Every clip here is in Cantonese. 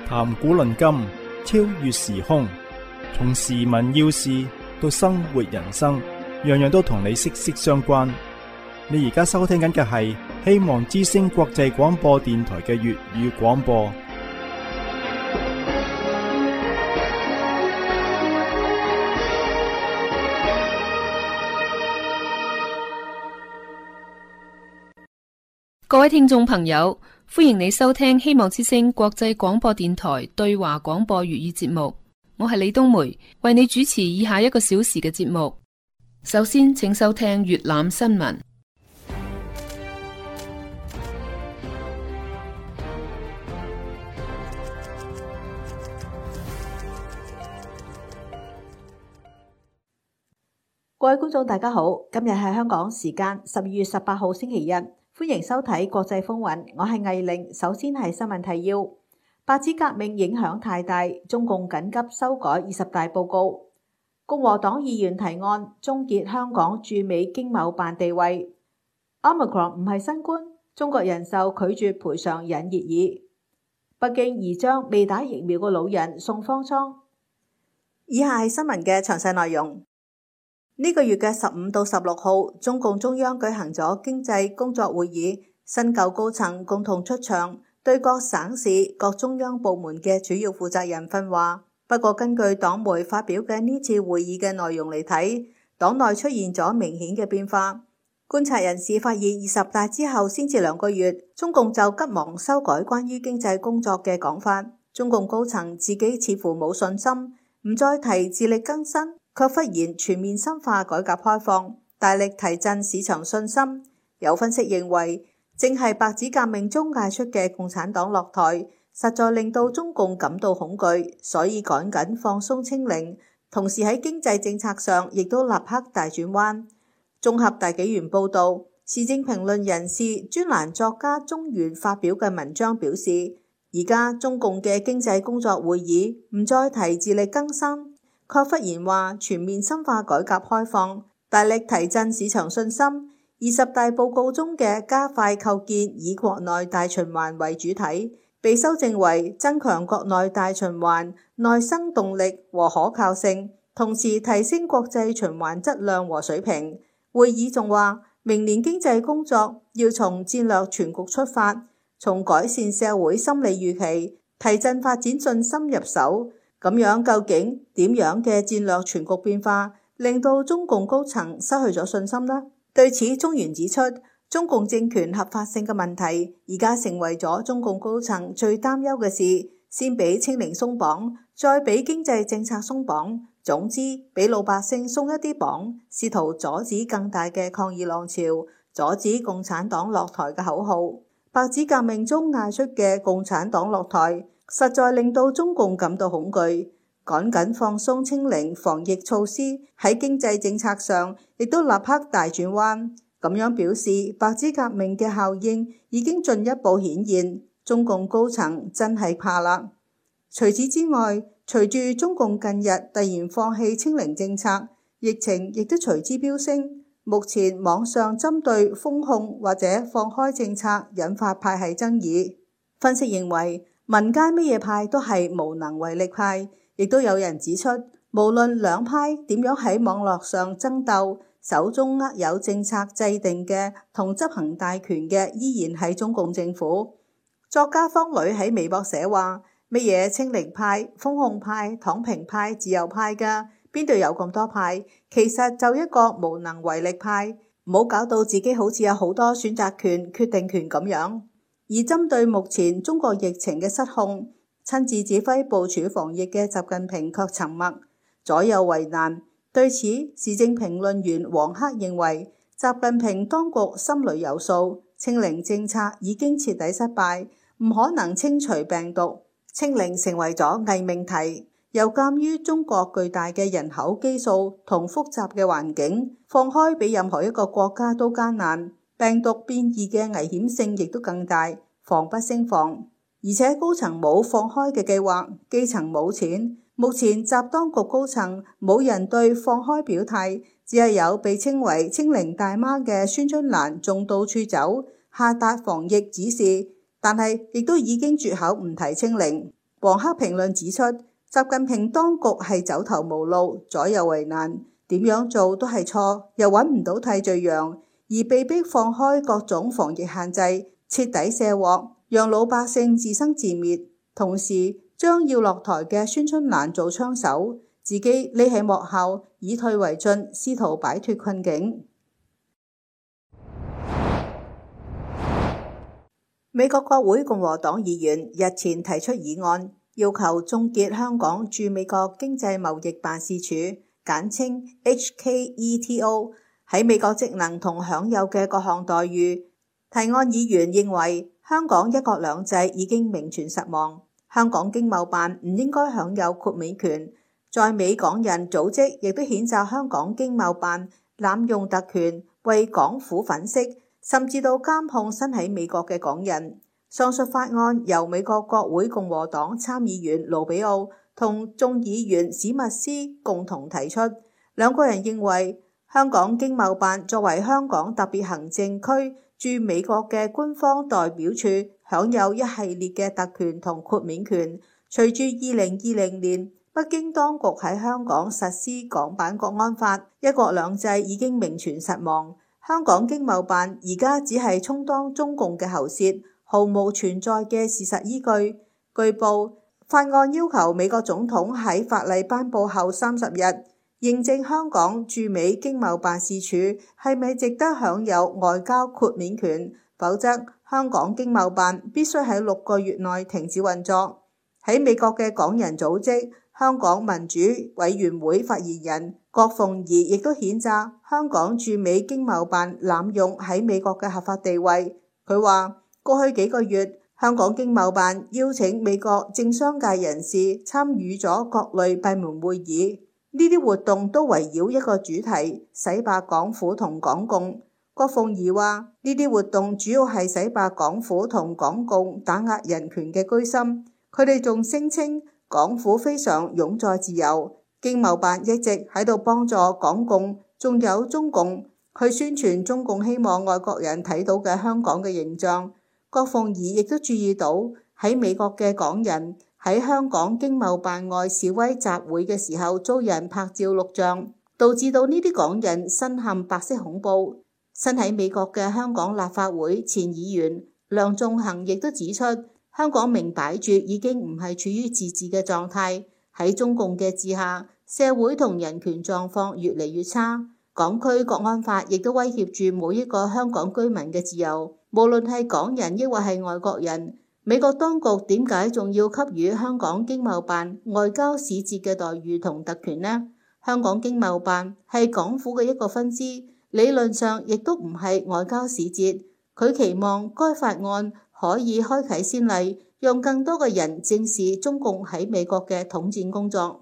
談古論今，超越時空，從時聞要事到生活人生，樣樣都同你息息相關。你而家收聽緊嘅係希望之聲國際廣播電台嘅粵語廣播。 各位聽眾朋友，歡迎你收聽希望之聲國際廣播電台對華廣播粵語節目。我係李冬梅，為你主持以下1個小時嘅節目。首先，請收聽粵覽新聞。 各位觀眾大家好，今日係香港時間12月18號星期日，歡迎收睇國際風雲，我係魏玲。首先係新聞提要：白紙革命影響太大，中共緊急修改20大報告；共和黨議員提案終結香港駐美經貿辦地位；Omicron 唔係新冠，中國人壽拒絕賠償引熱議；北京擬將未打疫苗嘅老人送方艙。以下係新聞嘅詳細內容。呢個月嘅15到16號，中共中央舉行咗經濟工作會議，新舊高層共同出場，對各省市、各中央部門嘅主要負責人訓話。不過根據黨媒發表嘅呢次會議嘅內容嚟睇，黨內出現咗明顯嘅變化。觀察人士發現20大之後先至2個月，中共就急忙修改關於經濟工作嘅講法。中共高層自己似乎冇信心，唔再提自力更新，卻忽然全面深化改革開放，大力提振市場信心。有分析認為，正係白紙革命中嗌出嘅共產黨落台，實在令到中共感到恐懼，所以趕緊放鬆清零，同時喺經濟政策上亦都立刻大轉彎。綜合大紀元報導，時政評論人士專欄作家中原發表嘅文章表示，而家中共嘅經濟工作會議唔再提自力更新，卻忽然話全面深化改革開放，大力提振市場信心。20大報告中嘅加快構建以國內大循環為主體，被修正為增強國內大循環內生動力和可靠性，同時提升國際循環質量和水平。會議仲話，明年經濟工作要從戰略全局出發，從改善社會心理預期、提振發展信心入手。咁樣究竟點樣嘅戰略全局變化，令到中共高層失去咗信心呢？對此，中原指出，中共政權合法性嘅問題，而家成為咗中共高層最擔憂嘅事。先俾清零鬆綁，再俾經濟政策鬆綁，總之俾老百姓鬆一啲綁，試圖阻止更大嘅抗議浪潮，阻止共產黨落台嘅口號。白紙革命中嗌出嘅共產黨落台，實在令到中共感到恐懼，趕緊放鬆清零防疫措施，喺經濟政策上亦都立刻大轉彎。咁樣表示，白紙革命嘅效應已經進一步顯現，中共高層真係怕啦。除此之外，隨住中共近日突然放棄清零政策，疫情亦都隨之飆升。目前網上針對封控或者放開政策引發派系爭議。分析認為，民間乜嘢派都係無能為力派，亦都有人指出，無論兩派點樣喺網絡上爭鬥，手中握有政策制定嘅同執行大權嘅依然係中共政府。作家方磊喺微博寫話，乜嘢清零派、封控派、躺平派、自由派㗎，邊度有咁多派？其實就一個無能為力派，唔好搞到自己好似有好多選擇權、決定權咁樣。而針對目前中國疫情嘅失控，親自指揮部署防疫嘅習近平卻沉默，左右為難。對此，時政評論員黃克認為，習近平當局心裏有數，清零政策已經徹底失敗，唔可能清除病毒，清零成為咗偽命題。又鑑於中國巨大嘅人口基數同複雜嘅環境，放開比任何一個國家都艱難。病毒變異嘅危險性亦都更大，防不勝防。而且高層冇放開嘅計劃，基層冇錢。目前習當局高層冇人對放開表態，只係有被稱為清零大媽嘅孫春蘭仲到處走，下達防疫指示，但係亦都已經絕口唔提清零。 黃克評論指出，習近平當局係走投無路，左右為難，點樣做都係錯，又揾唔到替罪羊，而被迫放開各種防疫限制，徹底卸鑊，讓老百姓自生自滅，同時將要落台嘅孫春蘭做槍手，自己匿喺幕後，以退為進，試圖擺脫困境。美國國會共和黨議員日前提出議案，要求終結香港駐美國經濟貿易辦事處簡稱 HKETO 喺美國職能同享有嘅各項待遇。提案議員認為香港一國兩制已經名存實亡，香港經貿辦唔應該享有豁免權。在美港人組織亦都譴責香港經貿辦濫用特權，為港府粉飾，甚至到監控身喺美國嘅港人。上述法案由美國國會共和黨參議員盧比奧同眾議員史密斯共同提出。兩個人認為，香港經貿辦作為香港特別行政區駐美國嘅官方代表處，享有一系列嘅特權同豁免權。隨住2020年北京當局喺香港實施港版國安法，一國兩制已經名存實亡。香港經貿辦而家只係充當中共嘅喉舌，毫無存在嘅事實依據。據報，法案要求美國總統喺法例頒布後30日認證香港駐美經貿辦事處係咪值得享有外交豁免權，否則香港經貿辦必須喺6個月內停止運作。喺美國嘅港人組織香港民主委員會發言人郭鳳儀亦都譴責香港駐美經貿辦濫用喺美國嘅合法地位。佢話，過去幾個月，香港經貿辦邀請美國政商界人士參與咗各類閉門會議，呢啲活動都圍繞一個主題：洗白港府同港共。郭鳳儀話，呢啲活動主要係洗白港府同港共打壓人權嘅居心。佢哋仲聲稱港府非常擁在自由，經貿辦一直喺度幫助港共，仲有中共去宣傳中共希望外國人睇到嘅香港嘅形象。郭鳳儀亦都注意到喺美國嘅港人喺香港經貿辦外示威集會嘅時候遭人拍照錄像，導致到呢啲港人身陷白色恐怖。身喺美國嘅香港立法會前議員梁頌恆亦都指出，香港明擺住已經唔係處於自治嘅狀態，喺中共嘅治下，社會同人權狀況越嚟越差。港區國安法亦都威脅住每一個香港居民嘅自由，無論係港人抑或係外國人。美國當局點解仲要給予香港經貿辦外交使節嘅待遇同特權呢？香港經貿辦係港府嘅一個分支，理論上亦都唔係外交使節。佢期望該法案可以開啟先例，讓更多嘅人正視中共喺美國嘅統戰工作。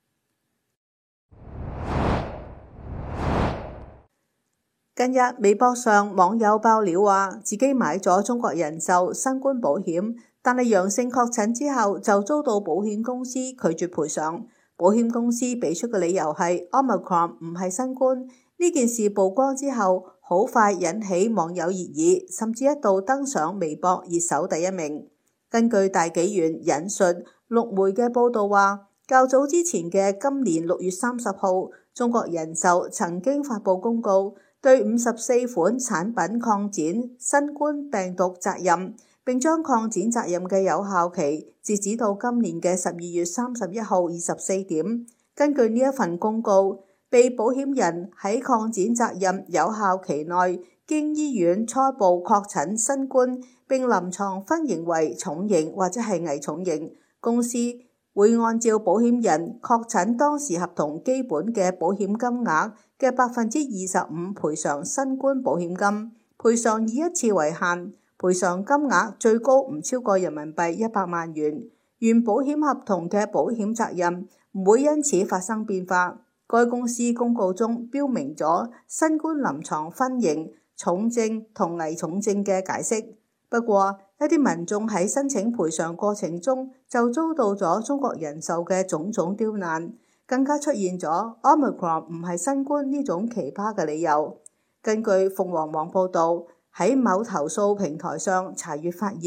近日微博上網友爆料話，自己買咗中國人壽新冠保險，但係陽性確診之後就遭到保險公司拒絕賠償。保險公司俾出嘅理由係 Omicron 唔係新冠。呢件事曝光之後，好快引起網友熱議，甚至一度登上微博熱搜第1名。根據大紀元引述陸媒嘅報道話，較早之前嘅今年6月30號，中國人壽曾經發布公告，對54款產品擴展新冠病毒責任，並將擴展責任嘅有效期截止到今年嘅12月31號24點。根據呢一份公告，被保險人喺擴展責任有效期內經醫院初步確診新冠並臨床分型為重型或者係危重型，公司會按照保險人確診當時合同基本嘅保險金額嘅25%賠償新冠保險金，賠償以1次為限，賠償金額最高唔超過人民幣100萬元。原保險合同嘅保險責任唔會因此發生變化。該公司公告中標明咗新冠臨床分型、重症同危重症嘅解釋。不過，一啲民眾喺申請賠償過程中就遭到咗中國人壽嘅種種刁難，更加出現咗 Omicron 唔係新冠呢種奇葩嘅理由。根據鳳凰網報導，喺某投訴平台上查閱發現，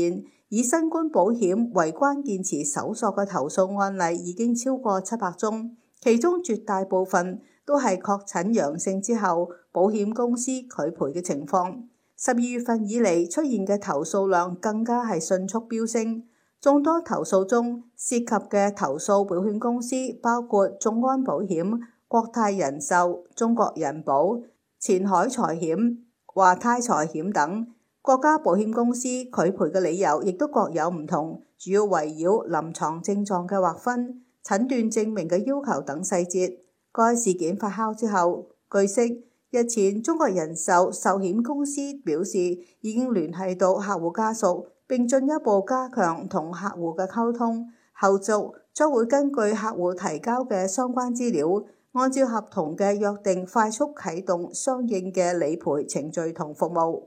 以新冠保險為關鍵詞搜索嘅投訴案例已經超過700宗，其中絕大部分都係確診陽性之後保險公司拒賠嘅情況。12月份以嚟出現嘅投訴量更加係迅速飆升。眾多投訴中涉及嘅投訴保險公司包括眾安保險、國泰人壽、中國人保、前海財險、華泰財險等。國家保險公司拒賠嘅理由亦都各有唔同，主要圍繞臨床症狀嘅劃分、診斷證明嘅要求等細節。該事件發酵之後，據悉日前中國人壽壽險公司表示已經聯繫到客戶家屬，並進一步加強同客戶嘅溝通，後續將會根據客戶提交嘅相關資料，按照合同嘅約定快速啟動相應嘅理賠程序同服務。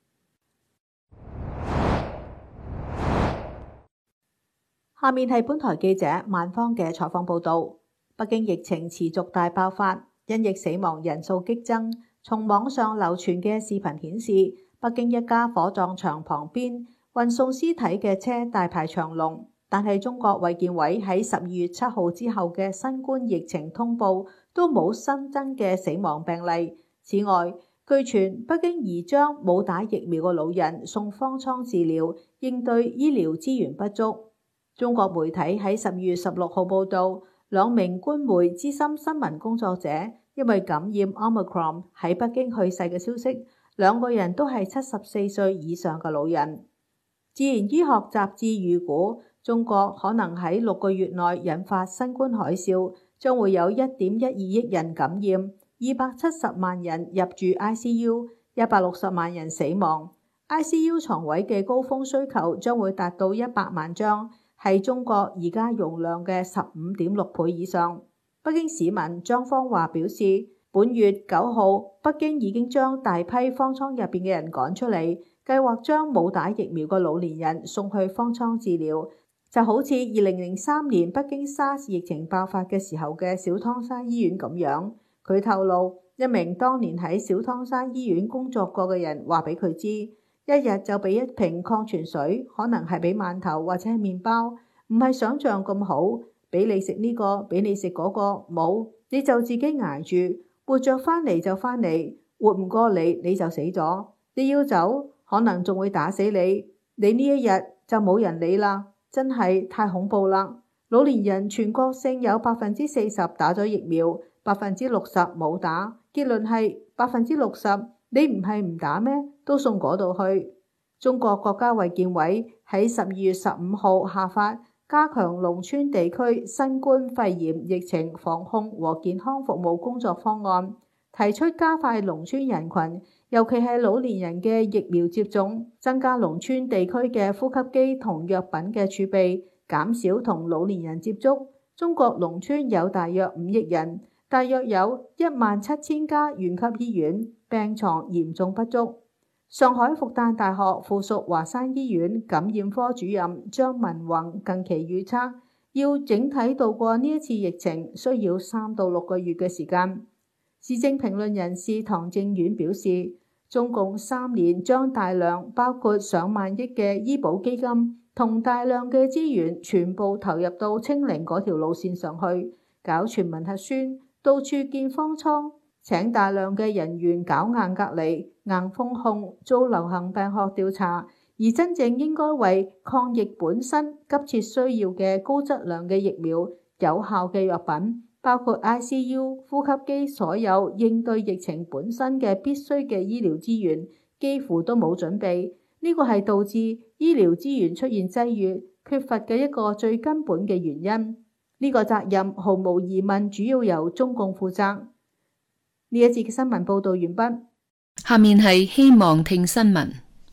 下面係本台記者萬芳嘅採訪報導。北京疫情持續大爆發，因疫死亡人數激增。從網上流傳嘅視頻顯示，北京一家火葬場旁邊運送屍體嘅車大排長龍。但係中國衛健委喺12月7號之後嘅新冠疫情通報都冇新增嘅死亡病例。此外，據傳北京擬將冇打疫苗嘅老人送方艙治療，應對醫療資源不足。中國媒體喺12月16號報道，2名官媒資深新聞工作者因為感染 Omicron 喺北京去世嘅消息，2個人都係74歲以上嘅老人。自然醫學雜誌預估，中國可能喺6個月內引發新冠海嘯，將會有1.12億人感染，270萬人入住 ICU， 160萬人死亡。ICU 床位嘅高峰需求將會達到100萬張，係中國而家容量嘅15.6倍以上。北京市民張方華表示，本月9號，北京已經將大批方艙入邊嘅人趕出嚟，計劃將冇打疫苗嘅老年人送去方艙治療，就好似2003年北京 SARS 疫情爆發嘅時候嘅小湯山醫院咁樣。佢透露，一名當年喺小湯山醫院工作過嘅人話俾佢知，一日就俾一瓶礦泉水，可能係俾饅頭或者係麵包，唔係想象咁好，俾你食呢個，俾你食嗰個，冇，你就自己捱住，活着翻嚟就翻嚟，活唔過嚟你就死咗，你要走可能仲會打死你，你呢一日就冇人理啦，真係太恐怖啦。老年人全國性有40%打咗疫苗，60%冇打，結論係60%，你唔係唔打咩？都送嗰度去。中國國家衛健委喺12月15號下發加強農村地區新冠肺炎疫情防控和健康服務工作方案，提出加快農村人群，尤其係老年人嘅疫苗接種，增加農村地區嘅呼吸機同藥品嘅儲備，減少同老年人接觸。中國農村有大約5億人，大約有17000家縣級醫院，病床嚴重不足。上海復旦大學附屬華山醫院感染科主任張文宏近期預測，要整體度過呢一次疫情，需要3到6個月嘅時間。時政評論人士唐正遠表示，中共3年將大量包括上萬億嘅醫保基金同大量嘅資源全部投入到清零嗰條路線上去，搞全民核酸，到處建方艙，請大量嘅人員搞硬隔離、硬封控，做流行病學調查，而真正應該為抗疫本身急切需要嘅高質量嘅疫苗、有效嘅藥品，包括 ICU、呼吸機，所有應對疫情本身嘅必須嘅醫療資源，幾乎都冇準備。呢個係導致醫療資源出現擠兌、缺乏嘅一個最根本嘅原因。呢個責任毫無疑問主要由中共負責。呢一節嘅新聞報道完畢。 下面係希望聽新聞。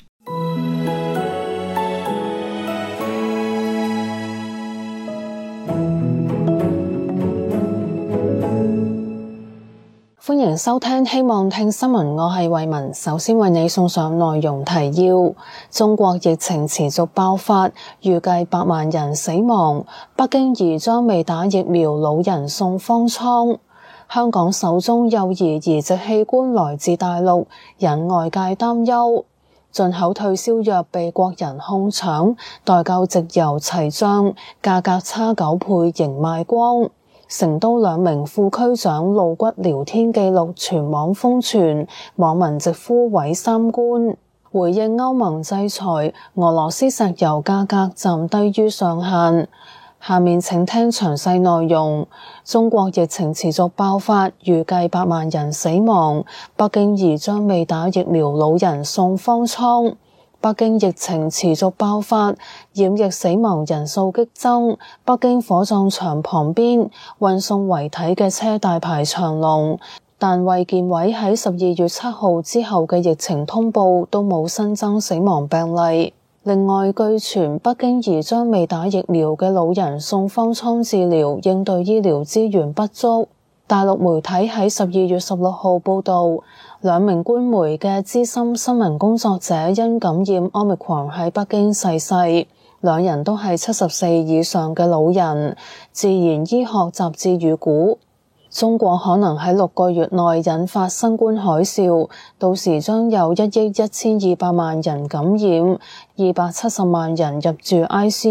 歡迎收聽希望聽新聞，我係慧文。首先為你送上內容提要：中國疫情持續爆發，預計8萬人死亡。北京擬將未打疫苗老人送方艙。香港首宗幼兒移植器官來自大陸，引外界擔憂。 進口退燒藥被國人哄搶，代購直郵齊漲，價格差9倍仍賣光。成都2名副區長露骨聊天記錄全網瘋傳，網民直呼毀三觀。回應歐盟制裁，俄羅斯石油價格暫低於上限。下面請聽詳細內容。中國疫情持續爆發，預計8萬人死亡。北京擬將未打疫苗老人送方艙。北京疫情持續爆發，染疫死亡人數激增。北京火葬場旁邊運送遺體嘅車大排長龍，但衛健委喺12月7號之後嘅疫情通報都冇新增死亡病例。另外，據傳北京擬將未打疫苗嘅老人送方艙治療，應對醫療資源不足。大陸媒體喺12月16號報道，2名官媒嘅資深新聞工作者因感染 Omicron 喺北京逝世，兩人都係74以上嘅老人。自然醫學雜誌預估，中國可能喺6個月內引發新冠海嘯，到時將有1億1200萬人感染，270萬人入住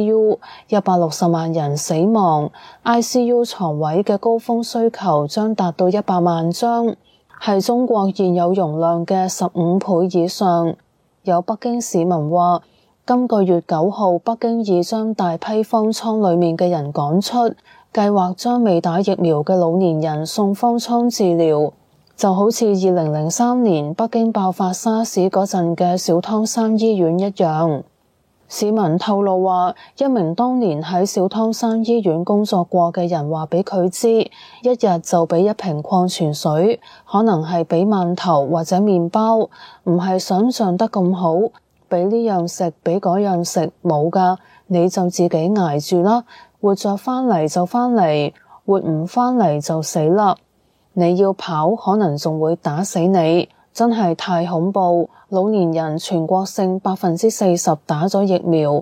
ICU，160萬人死亡。ICU 床位嘅高峰需求將達到100萬張，係中國現有容量嘅15倍以上。有北京市民話，今個月9號北京已將大批方艙裏面嘅人趕出，計劃將未打疫苗嘅老年人送方艙治療，就好似2003年北京爆發沙士嗰陣嘅小湯山醫院一樣。市民透露話，一名當年喺小湯山醫院工作過嘅人話俾佢知，一日就俾一瓶礦泉水，可能係俾饅頭或者麵包，唔係想象得咁好，俾呢樣食俾嗰樣食，冇㗎，你就自己捱住啦。活着返嚟就返嚟，活唔返嚟就死啦。你要跑，可能仲會打死你，真係太恐怖。老年人全國性40%打咗疫苗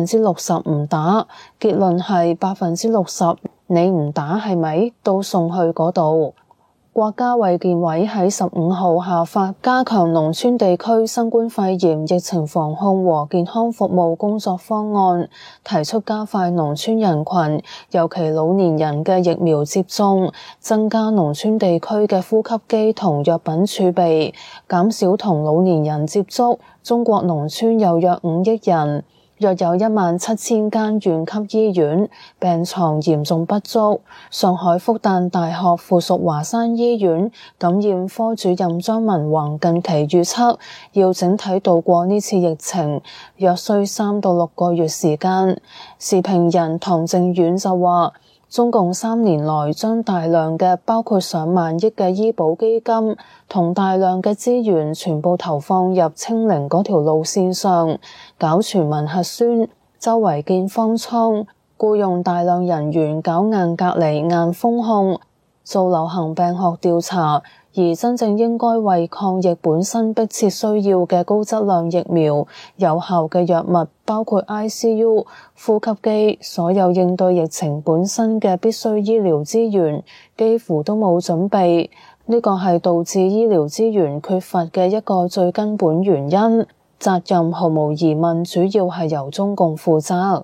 ，60%唔打，結論係60%你唔打係咪？都送去嗰度。國家衛健委喺15號下發加強農村地區新冠肺炎疫情防控和健康服務工作方案，提出加快農村人群，尤其老年人嘅疫苗接種，增加農村地區嘅呼吸機同藥品儲備，減少同老年人接觸。中國農村有約5億人，約有17000間縣級醫院，病床嚴重不足。上海復旦大學附屬華山醫院感染科主任張文宏近期預測，要整體度過呢次疫情，約需3到6個月時間。時評人唐靖遠就話，中共3年來將大量嘅包括上萬億嘅醫保基金同大量嘅資源全部投放入清零嗰條路線上，搞全民核酸，周圍建方艙，僱用大量人員搞硬隔離、硬封控，做流行病學調查。而真正應該為抗疫本身迫切需要嘅高質量疫苗、有效嘅藥物，包括 ICU、呼吸機，所有應對疫情本身嘅必須醫療資源，幾乎都冇準備。呢個係導致醫療資源缺乏嘅一個最根本原因。責任毫無疑問主要係由中共負責。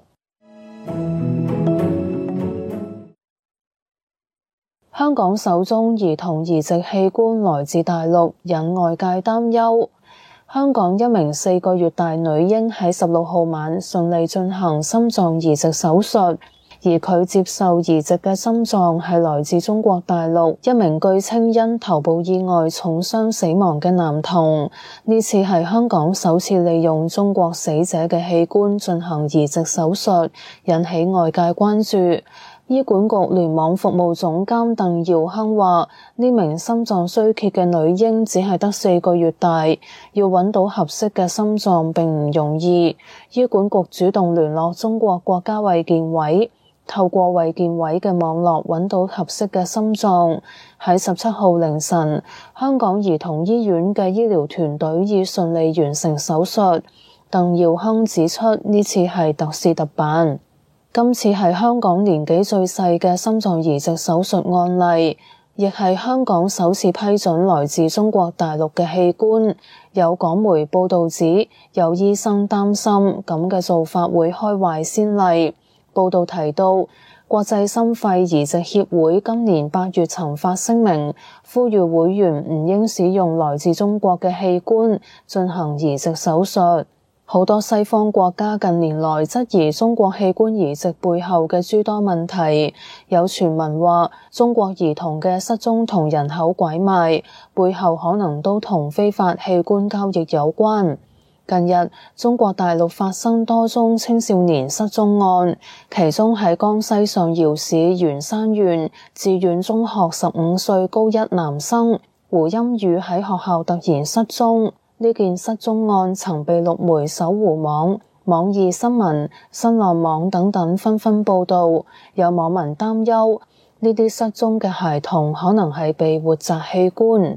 香港首宗兒童移植器官來自大陸，引外界擔憂。香港一名4個月大女嬰喺16號晚順利進行心臟移植手術，而佢接受移植嘅心臟係來自中國大陸一名據稱因頭部意外重傷死亡嘅男童。呢次係香港首次利用中國死者嘅器官進行移植手術，引起外界關注。醫管局聯網服務總監鄧耀鏗話，呢名心臟衰竭嘅女嬰只係得4個月大，要揾到合適嘅心臟並唔容易。醫管局主動聯絡中國國家衛健委，透過衛健委嘅網絡揾到合適嘅心臟。喺17號凌晨，香港兒童醫院嘅醫療團隊已順利完成手術。鄧耀鏗指出，呢次係特事特辦。今次係香港年紀最細嘅心臟移植手術案例。 亦係香港首次批准來自中國大陸嘅器官。有港媒報導指，有醫生擔心咁嘅做法會開壞先例。報導提到，國際心肺移植協會今年8月曾發聲明，呼籲會員唔應使用來自中國嘅器官進行移植手術。好多西方國家近年來質疑中國器官移植背後嘅諸多問題，有傳聞話中國兒童嘅失蹤同人口拐賣背後可能都同非法器官交易有關。近日，中國大陸發生多宗青少年失蹤案，其中喺江西上饒市鉛山縣志遠中學15歲高一男生胡鑫宇喺學校突然失蹤。呢件失蹤案曾被陸媒搜狐網、網易新聞、新浪網等等紛紛報道，有網民擔憂呢啲失蹤嘅孩童可能係被活摘器官。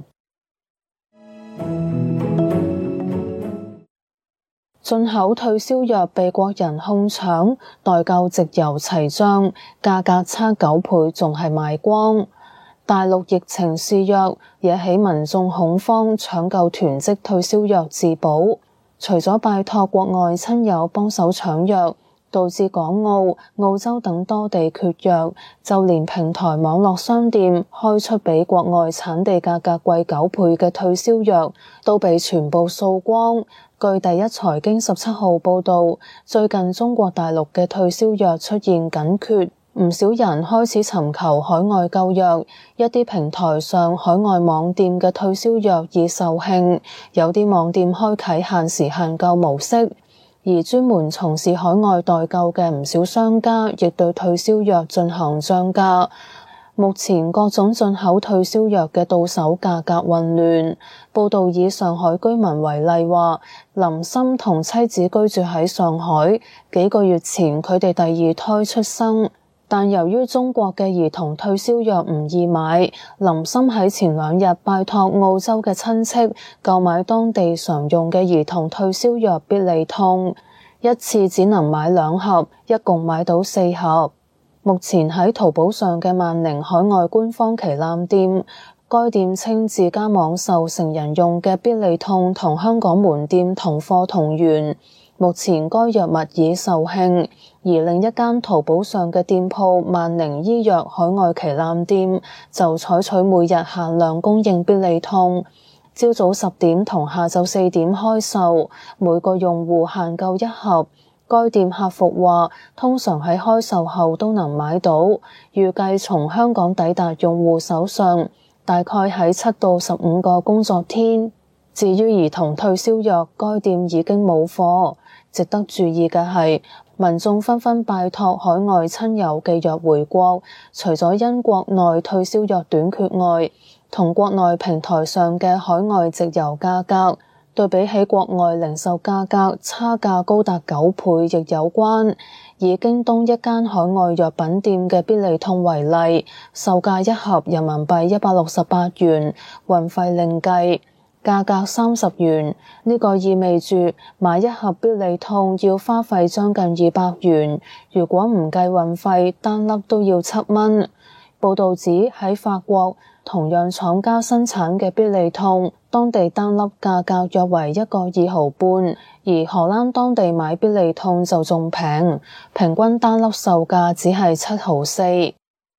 進口退燒藥被國人哄搶，代購直郵齊漲，價格差9倍，仲係賣光。大陸疫情肆虐，惹起民眾恐慌，搶購囤積退燒藥自保。除咗拜託國外親友幫手搶藥，導致港澳、澳洲等多地缺藥，就連平台網絡商店開出比國外產地價格貴9倍嘅退燒藥，都被全部掃光。據第一財經17號報導，最近中國大陸嘅退燒藥出現緊缺，唔少人開始尋求海外購藥，一啲平台上海外網店嘅退燒藥已售罄，有啲網店開啟限時限購模式，而專門從事海外代購嘅唔少商家亦對退燒藥進行漲價。目前各種進口退燒藥嘅到手價格混亂。報道以上海居民為例話，林森同妻子居住喺上海，幾個月前佢哋第二胎出生，但由於中國嘅兒童退燒藥唔易買，林森喺前2日拜託澳洲嘅親戚購買當地常用嘅兒童退燒藥必利痛，一次只能買2盒，一共買到4盒。目前喺淘寶上嘅萬寧海外官方旗艦店，該店稱自家網售成人用嘅必利痛同香港門店同貨同源，目前該藥物已售罄。而另一間淘寶上嘅店鋪萬寧醫藥海外旗艦店就採取每日限量供應必利痛，朝早10點同下晝4點開售，每個用戶限購1盒。該店客服話，通常喺開售後都能買到，預計從香港抵達用戶手上，大概喺7到15個工作天。至於兒童退燒藥，該店已經冇貨。值得注意嘅係，民眾紛紛拜託海外親友寄藥回國，除咗因國內退燒藥短缺外，同國內平台上嘅海外直郵價格對比起國外零售價格差價高達9倍亦有關。以京東一間海外藥品店嘅必利痛為例，售價1盒人民幣168元，運費另計，價格30元。呢個意味住買1盒必利痛要花費將近200元，如果唔計運費，單粒都要7蚊。報導指喺法國，同樣廠家生產嘅必利痛，當地單粒價格約為1個2毫半，而荷蘭當地買必利痛就仲平，平均單粒售價只係7毫4。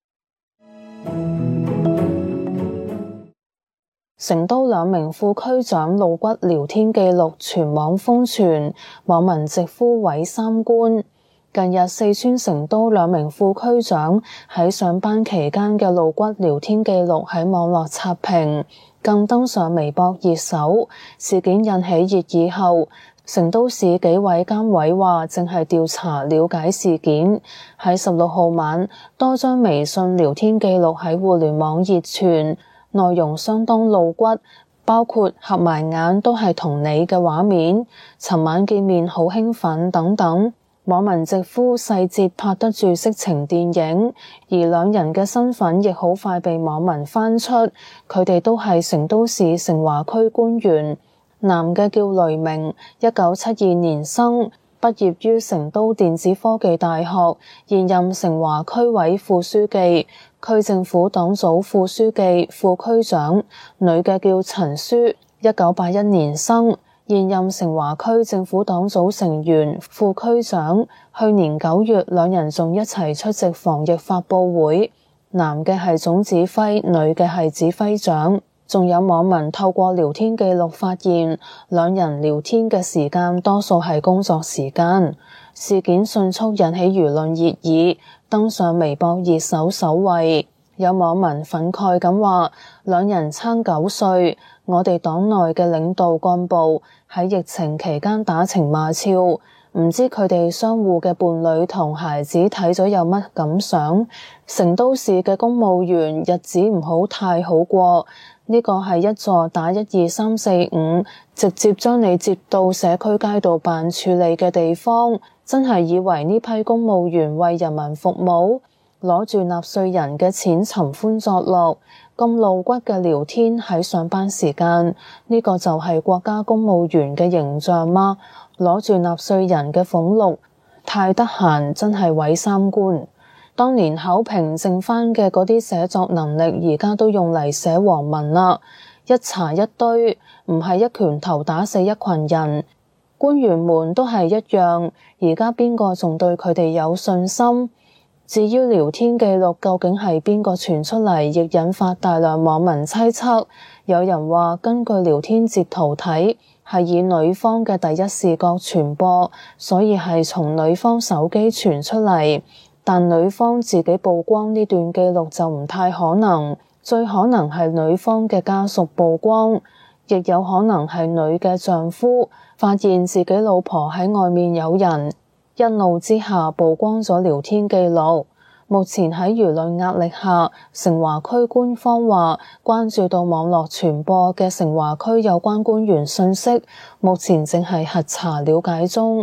成都2名副區長露骨聊天記錄全網瘋傳，網民直呼毀三觀。近日，四川成都2名副區長喺上班期間嘅露骨聊天記錄喺網絡刷屏，更登上微博熱搜。事件引起熱議後，成都市紀委監委話正係調查了解事件。喺16號晚，多張微信聊天記錄喺互聯網熱傳，內容相當露骨，包括合埋眼都係同你嘅畫面，尋晚見面好興奮等等。網民直呼細節拍得住色情電影，而2人嘅身份亦好快被網民翻出，佢哋都係成都市成華區官員。男嘅叫雷明，1972年生， 畢業於成都電子科技大學，現任成華區委副書記、區政府黨組副書記、副區長。女嘅叫陳舒，1981年生，現任成華區政府黨組成員、副區長。去年9月，兩人仲一齊出席防疫發佈會。男嘅係總指揮，女嘅係指揮長。仲有網民透過聊天記錄發現，兩人聊天嘅時間多數係工作時間。事件迅速引起輿論熱議，登上微博熱搜首位。有網民憤慨咁話：兩人差9歲，我哋黨內嘅領導幹部喺疫情期間打情罵俏，唔知佢哋相互嘅伴侶同孩子睇咗有乜感想？成都市嘅公務員日子唔好太好過。呢個係一座打12345，直接將你接到社區街道辦處理嘅地方，真係以為呢批公務員為人民服務，攞住納稅人嘅錢尋歡作樂，咁露骨嘅聊天喺上班時間，呢個就係國家公務員嘅形象嗎？攞住納稅人嘅俸祿，太得閒，真係毀三觀。當年考評剩翻嘅嗰啲寫作能力，而家都用嚟寫黃文啦，一查一堆，唔係一拳頭打死一群人。官員們都係一樣，而家邊個仲對佢哋有信心？至於聊天記錄究竟係邊個傳出嚟，亦引發大量網民猜測。有人話根據聊天截圖睇，係以女方嘅第一視角傳播，所以係從女方手機傳出嚟。但女方自己曝光呢段記錄就唔太可能，最可能係女方嘅家屬曝光，亦有可能係女嘅丈夫發現自己老婆喺外面有人，一怒之下曝光咗聊天記錄。目前喺輿論壓力下，成華區官方話關注到網絡傳播嘅成華區有關官員信息，目前正係核查了解中。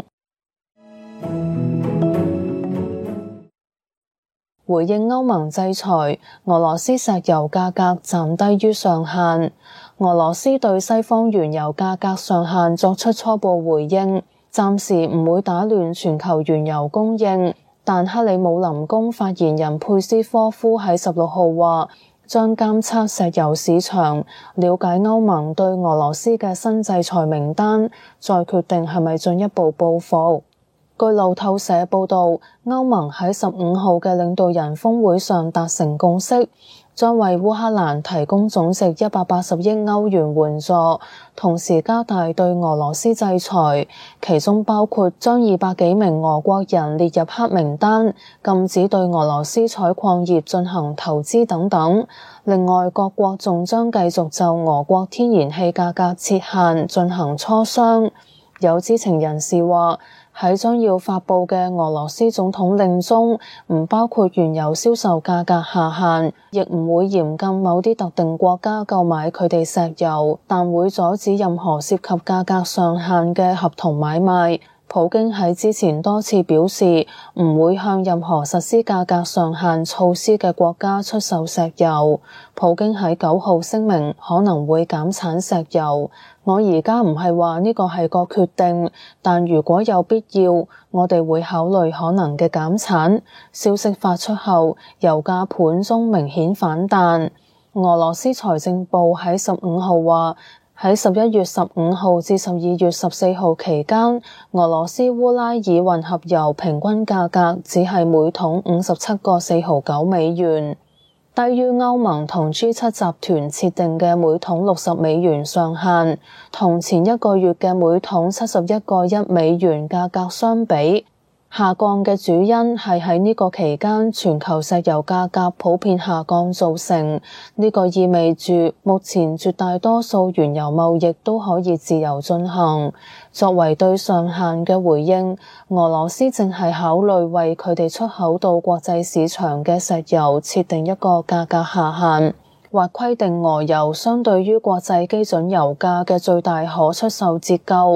回應歐盟制裁，俄羅斯石油價格暫低於上限。俄羅斯對西方原油價格上限作出初步回應，暫時唔會打亂全球原油供應。但克里姆林宮發言人佩斯科夫喺16號話，將監測石油市場，了解歐盟對俄羅斯嘅新制裁名單，再決定係咪進一步報復。據路透社報道，歐盟喺15號嘅領導人峰會上達成共識，將為烏克蘭提供總值180億歐元援助，同時加大對俄羅斯制裁，其中包括將200幾名俄國人列入黑名單，禁止對俄羅斯採礦業進行投資等等。另外，各國仲將繼續就俄國天然氣價格設限進行磋商。有知情人士話，喺將要發佈嘅俄羅斯總統令中，唔包括原油銷售價格下限，亦唔會嚴禁某啲特定國家購買佢哋石油，但會阻止任何涉及價格上限嘅合同買賣。普京喺之前多次表示，唔會向任何實施價格上限措施嘅國家出售石油。普京喺9號聲明可能會減產石油。我而家唔係話呢個係個決定，但如果有必要，我哋會考慮可能嘅減產。消息發出後，油價盤中明顯反彈。俄羅斯財政部喺15號話，喺11月15號至12月14號期間，俄羅斯烏拉爾混合油平均價格只係每桶57個4毫9美元。低於歐盟同 G7 集團設定嘅每桶60美元上限，同前一個月嘅每桶71個1美元價格相比，下降嘅主因係喺呢個期間全球石油價格普遍下降造成。呢個意味住目前絕大多數原油貿易都可以自由進行。作為對上限嘅回應，俄羅斯正係考慮為佢哋出口到國際市場嘅石油設定一個價格下限，或規定俄油相對於國際基準油價嘅最大可出售折舊。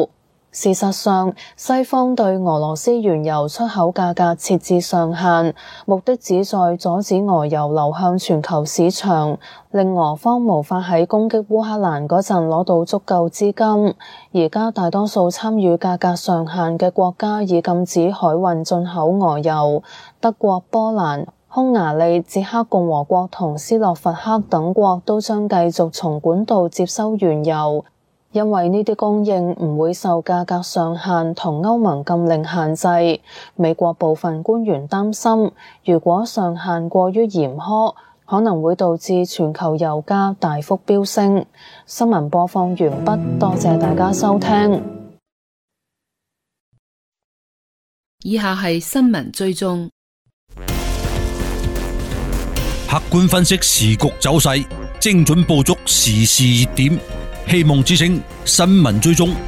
事實上，西方對俄羅斯原油出口價格設置上限，目的旨在阻止俄油流向全球市場，令俄方無法喺攻擊烏克蘭嗰陣攞到足夠資金。而家大多數參與價格上限嘅國家已禁止海運進口俄油，德國、波蘭、匈牙利、捷克共和國同斯洛伐克等國都將繼續從管道接收原油。因為呢啲供應唔會受價格上限同歐盟禁令限制，美國部分官員擔心，如果上限過於嚴苛，可能會導致全球油價大幅飆升。新聞播放完畢，多謝大家收聽。 以下係新聞追蹤， 客觀分析時局走勢，精準捕捉時事熱點。希望之聲新聞追蹤，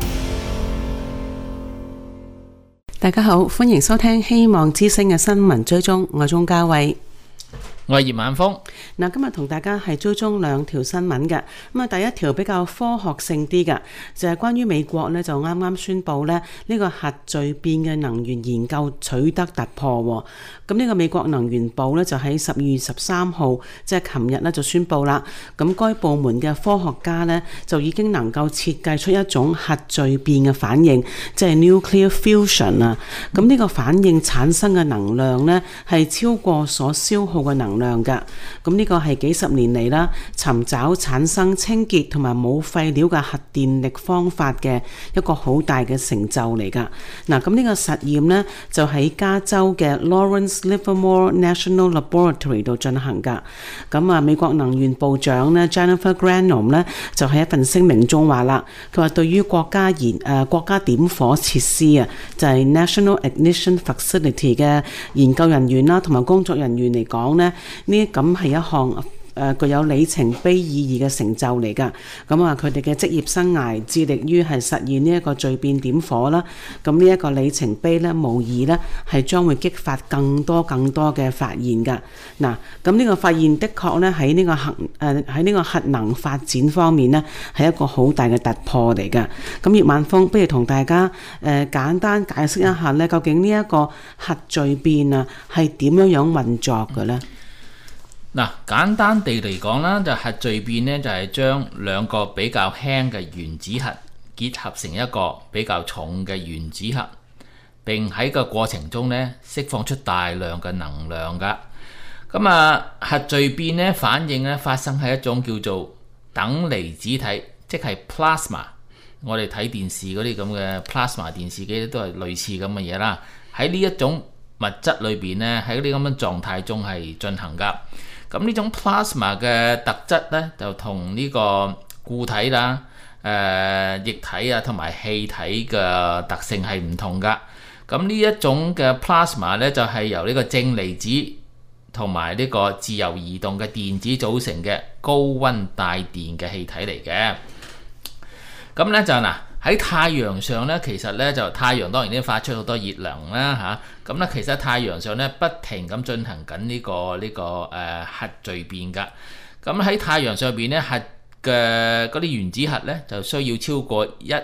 大家好，歡迎收聽希望之聲嘅新聞追蹤，我係鍾嘉慧。 我係葉晚峰。 嗱，今日同大家係追蹤兩條新聞嘅。咁啊，第一條比較科學性啲嘅，就係關於美國呢，就啱啱宣布呢個核聚變嘅能源研究取得突破。咁呢個美國能源部呢，就喺12月13號，即係琴日呢，就宣布啦。咁該部門嘅科學家呢，就已經能夠設計出一種核聚變嘅反應，即係 nuclear fusion 啊。咁呢個反應產生嘅能量呢，係超過所消耗嘅能量㗎。咁呢個係幾十年嚟啦，尋找產生清潔同埋冇廢料嘅核電力方法嘅一個好大嘅成就嚟㗎。嗱，咁呢個實驗呢，就喺加州嘅 Lawrence Livermore National Laboratory 度進行㗎。咁啊，美國能源部長呢 Jennifer Granholm 呢，就喺一份聲明中話啦，佢話對於國家點火設施啊，就係 National Ignition Facility 嘅研究人員啦同埋工作人員嚟講呢，呢咁係一項具有里程碑意義嘅成就嚟㗎。咁啊，佢哋嘅職業生涯致力於係實現呢一個聚變點火啦。咁呢一個里程碑呢，無疑呢係將會激發更多嘅發現㗎。嗱，咁呢個發現的確呢喺呢個核能發展方面呢係一個好大嘅突破嚟㗎。咁葉晚峰，不如同大家簡單解釋一下呢，究竟呢一個核聚變啊係點樣運作嘅呢？ 嗱，簡單地嚟講啦，就核聚變呢，就係將兩個比較輕嘅原子核結合成一個比較重嘅原子核，並喺個過程中呢釋放出大量嘅能量㗎。咁啊，核聚變呢反應呢發生喺一種叫做等離子體，即係 plasma。我哋睇電視嗰啲咁嘅 plasma 電視機都係類似咁嘅嘢啦。喺呢一種物質裏邊呢，喺呢啲咁嘅狀態中係進行㗎。咁呢種 plasma 嘅特質呢，就同呢個固體啦、液體啊同埋氣體嘅特性係唔同㗎。咁呢一種嘅 plasma 呢，就係由呢個正離子同埋呢個自由移動嘅電子組成嘅高溫帶電嘅氣體嚟嘅。咁呢就嗱。喺太陽上咧，其實咧就太陽當然都發出好多熱能啦嚇。咁咧其實太陽上咧不停咁進行緊呢個核聚變㗎。咁喺太陽上邊咧，核嘅嗰啲原子核咧就需要超過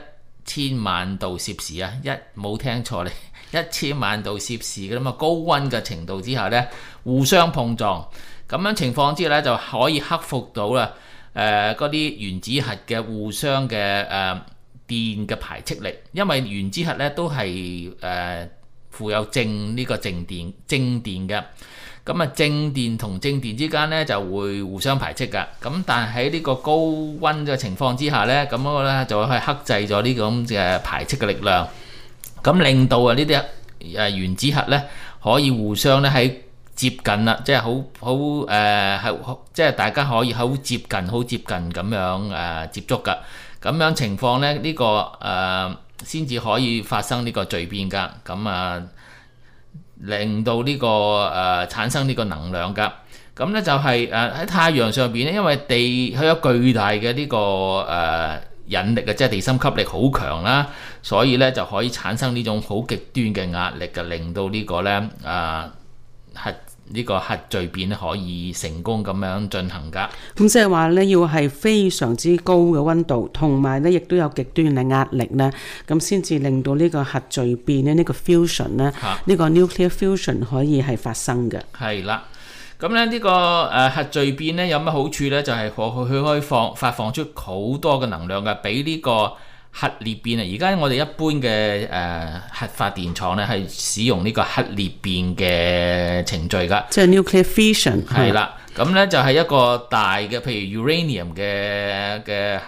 1000萬度攝氏啊！冇聽錯咧，1000萬度攝氏嘅咁啊高溫嘅程度之下咧，互相碰撞。咁樣情況之下咧就可以克服到啦嗰啲原子核嘅互相嘅電嘅排斥力，因為原子核咧都係負有正電嘅，咁啊正電同正電之間咧就會互相排斥㗎。咁但係喺呢個高溫嘅情況之下咧，咁嗰個咧就可以克制咗呢個咁嘅排斥嘅力量，咁令到呢啲原子核咧可以互相咧喺接近啦，即係即係大家可以好接近咁樣接觸㗎。咁樣情況咧，呢個先至可以發生呢個聚變㗎。咁令到呢個產生呢個能量㗎。咁咧就係喺太陽上邊咧，因為佢有巨大嘅呢個引力啊，即係地心吸力好強啦，所以咧就可以產生呢種好極端嘅壓力嘅，令到呢個咧呢個核聚變可以成功咁樣進行㗎。 咁即係話呢，要係非常之高嘅溫度，同埋呢亦都有極端嘅壓力呢，咁先至令到呢個核聚變呢，呢個 fusion 呢，呢個 nuclear fusion 可以係發生嘅。 係啦。咁咧呢個核聚變咧有乜好處咧？就係佢可以發放出好多嘅能量嘅，比呢個核裂變啊！而家我哋一般嘅核發電廠咧係使用呢個核裂變嘅程序㗎， 即係 nuclear fission 係啦。咁咧就係一個大嘅，譬如 uranium 嘅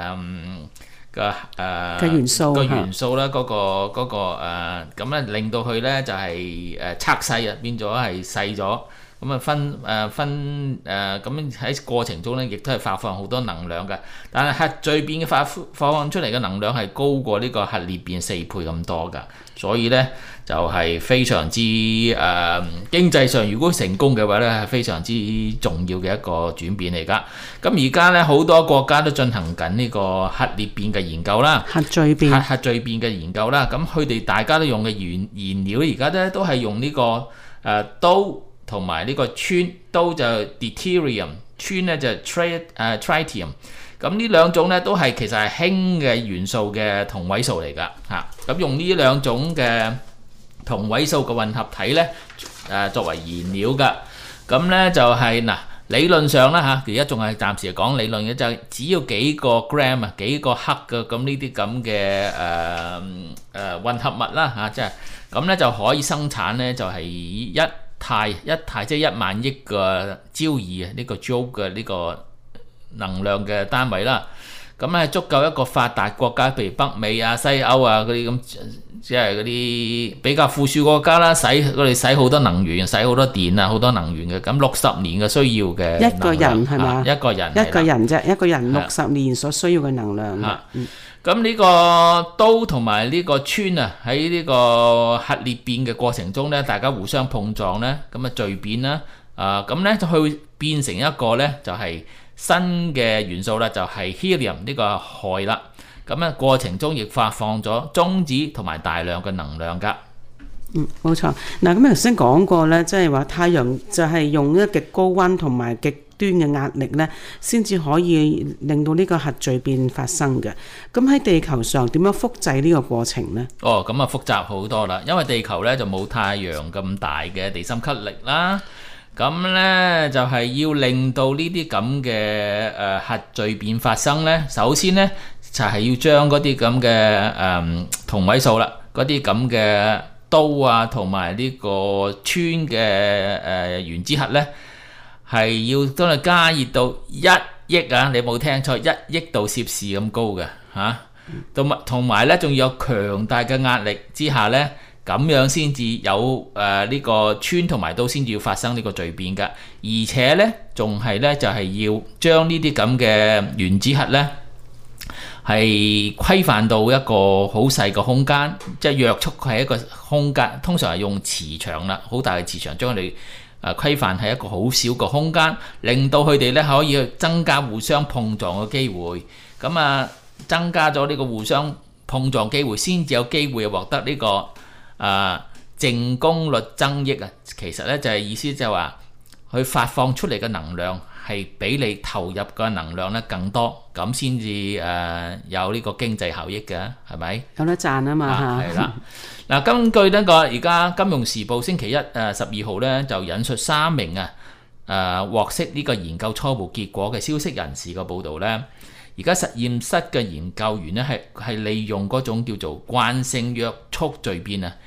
元素啦，咁咧令到佢咧就係拆細啊，變咗係細咗。咁啊咁喺過程中咧，亦都係發放好多能量嘅。但係核聚變嘅發放出嚟嘅能量係高過呢個核裂變4倍咁多㗎，所以咧就係非常之經濟上，如果成功嘅話咧，係非常之重要嘅一個轉變嚟㗎。咁而家咧好多國家都進行緊呢個核裂變嘅研究啦，核聚變嘅研究啦。咁佢哋大家都用嘅燃料而家咧都係用呢個氘同埋呢個氚，氘就 deuterium， 氚咧就 tritium。咁呢兩種咧都係其實係氫嘅元素嘅同位素嚟㗎嚇。咁用呢兩種嘅同位素嘅混合體咧作為燃料㗎。咁咧就係嗱理論上啦嚇，而家仲係暫時講理論嘅，就係只要幾個 gram 啊，幾個克嘅咁呢啲咁嘅混合物啦嚇，即係咁咧就可以生產咧就係一態即係1萬億個焦耳啊，呢個 joule 嘅呢個能量嘅單位啦。咁係足夠一個發達國家，譬如北美啊、西歐啊嗰啲咁，即係嗰啲比較富庶國家啦，佢哋使好多能源，使好多電啊，好多能源嘅。咁60年嘅需要嘅一個人係嘛？ 一個人啫，一個人60年所需要嘅能量。 咁呢個氘同埋呢個氚啊，喺呢個核裂變嘅過程中咧，大家互相碰撞咧，咁啊聚變啦，咁咧就去變成一個咧就係新嘅元素啦，就係 helium 呢個氦啦。咁咧過程中亦發放咗中子同埋大量嘅能量㗎。 冇錯。嗱，咁頭先講過咧，即係話太陽就係用一個極高溫同埋極端嘅壓力咧，先至可以令到呢個核聚變發生嘅。咁喺地球上點樣複製呢個過程呢？ 咁啊複雜好多啦，因為地球咧就冇太陽咁大嘅地心吸力啦。咁咧就係要令到呢啲咁嘅核聚變發生咧，首先咧就係要將嗰啲咁嘅同位素啦，嗰啲咁嘅氘啊同埋呢個氚嘅原子核咧，係要將佢加熱到1億啊！你冇聽錯，1億度攝氏咁高嘅嚇，同埋咧仲要有強大嘅壓力之下咧。咁樣先至有呢個氚同埋氘先至要發生呢個聚變㗎，而且呢仲係呢就係要將呢啲咁嘅原子核呢係規範到一個好細個空間，即係約束係一個空間，通常係用磁場啦，好大嘅磁場將佢哋規範係一個好小個空間，令到佢哋呢可以去增加互相碰撞嘅機會。咁增加咗呢個互相碰撞機會，先至有機會獲得呢個淨功率增益啊，其實咧就係意思就係話佢發放出嚟嘅能量係比你投入嘅能量咧更多，咁先至有呢個經濟效益嘅，係咪？ 有得賺啊嘛係啦。嗱，根據呢個而家《金融時報》星期1 12號咧就引述3名獲悉呢個研究初步結果嘅消息人士嘅報導咧，而家實驗室嘅研究員咧係利用嗰種叫做慣性約束聚變啊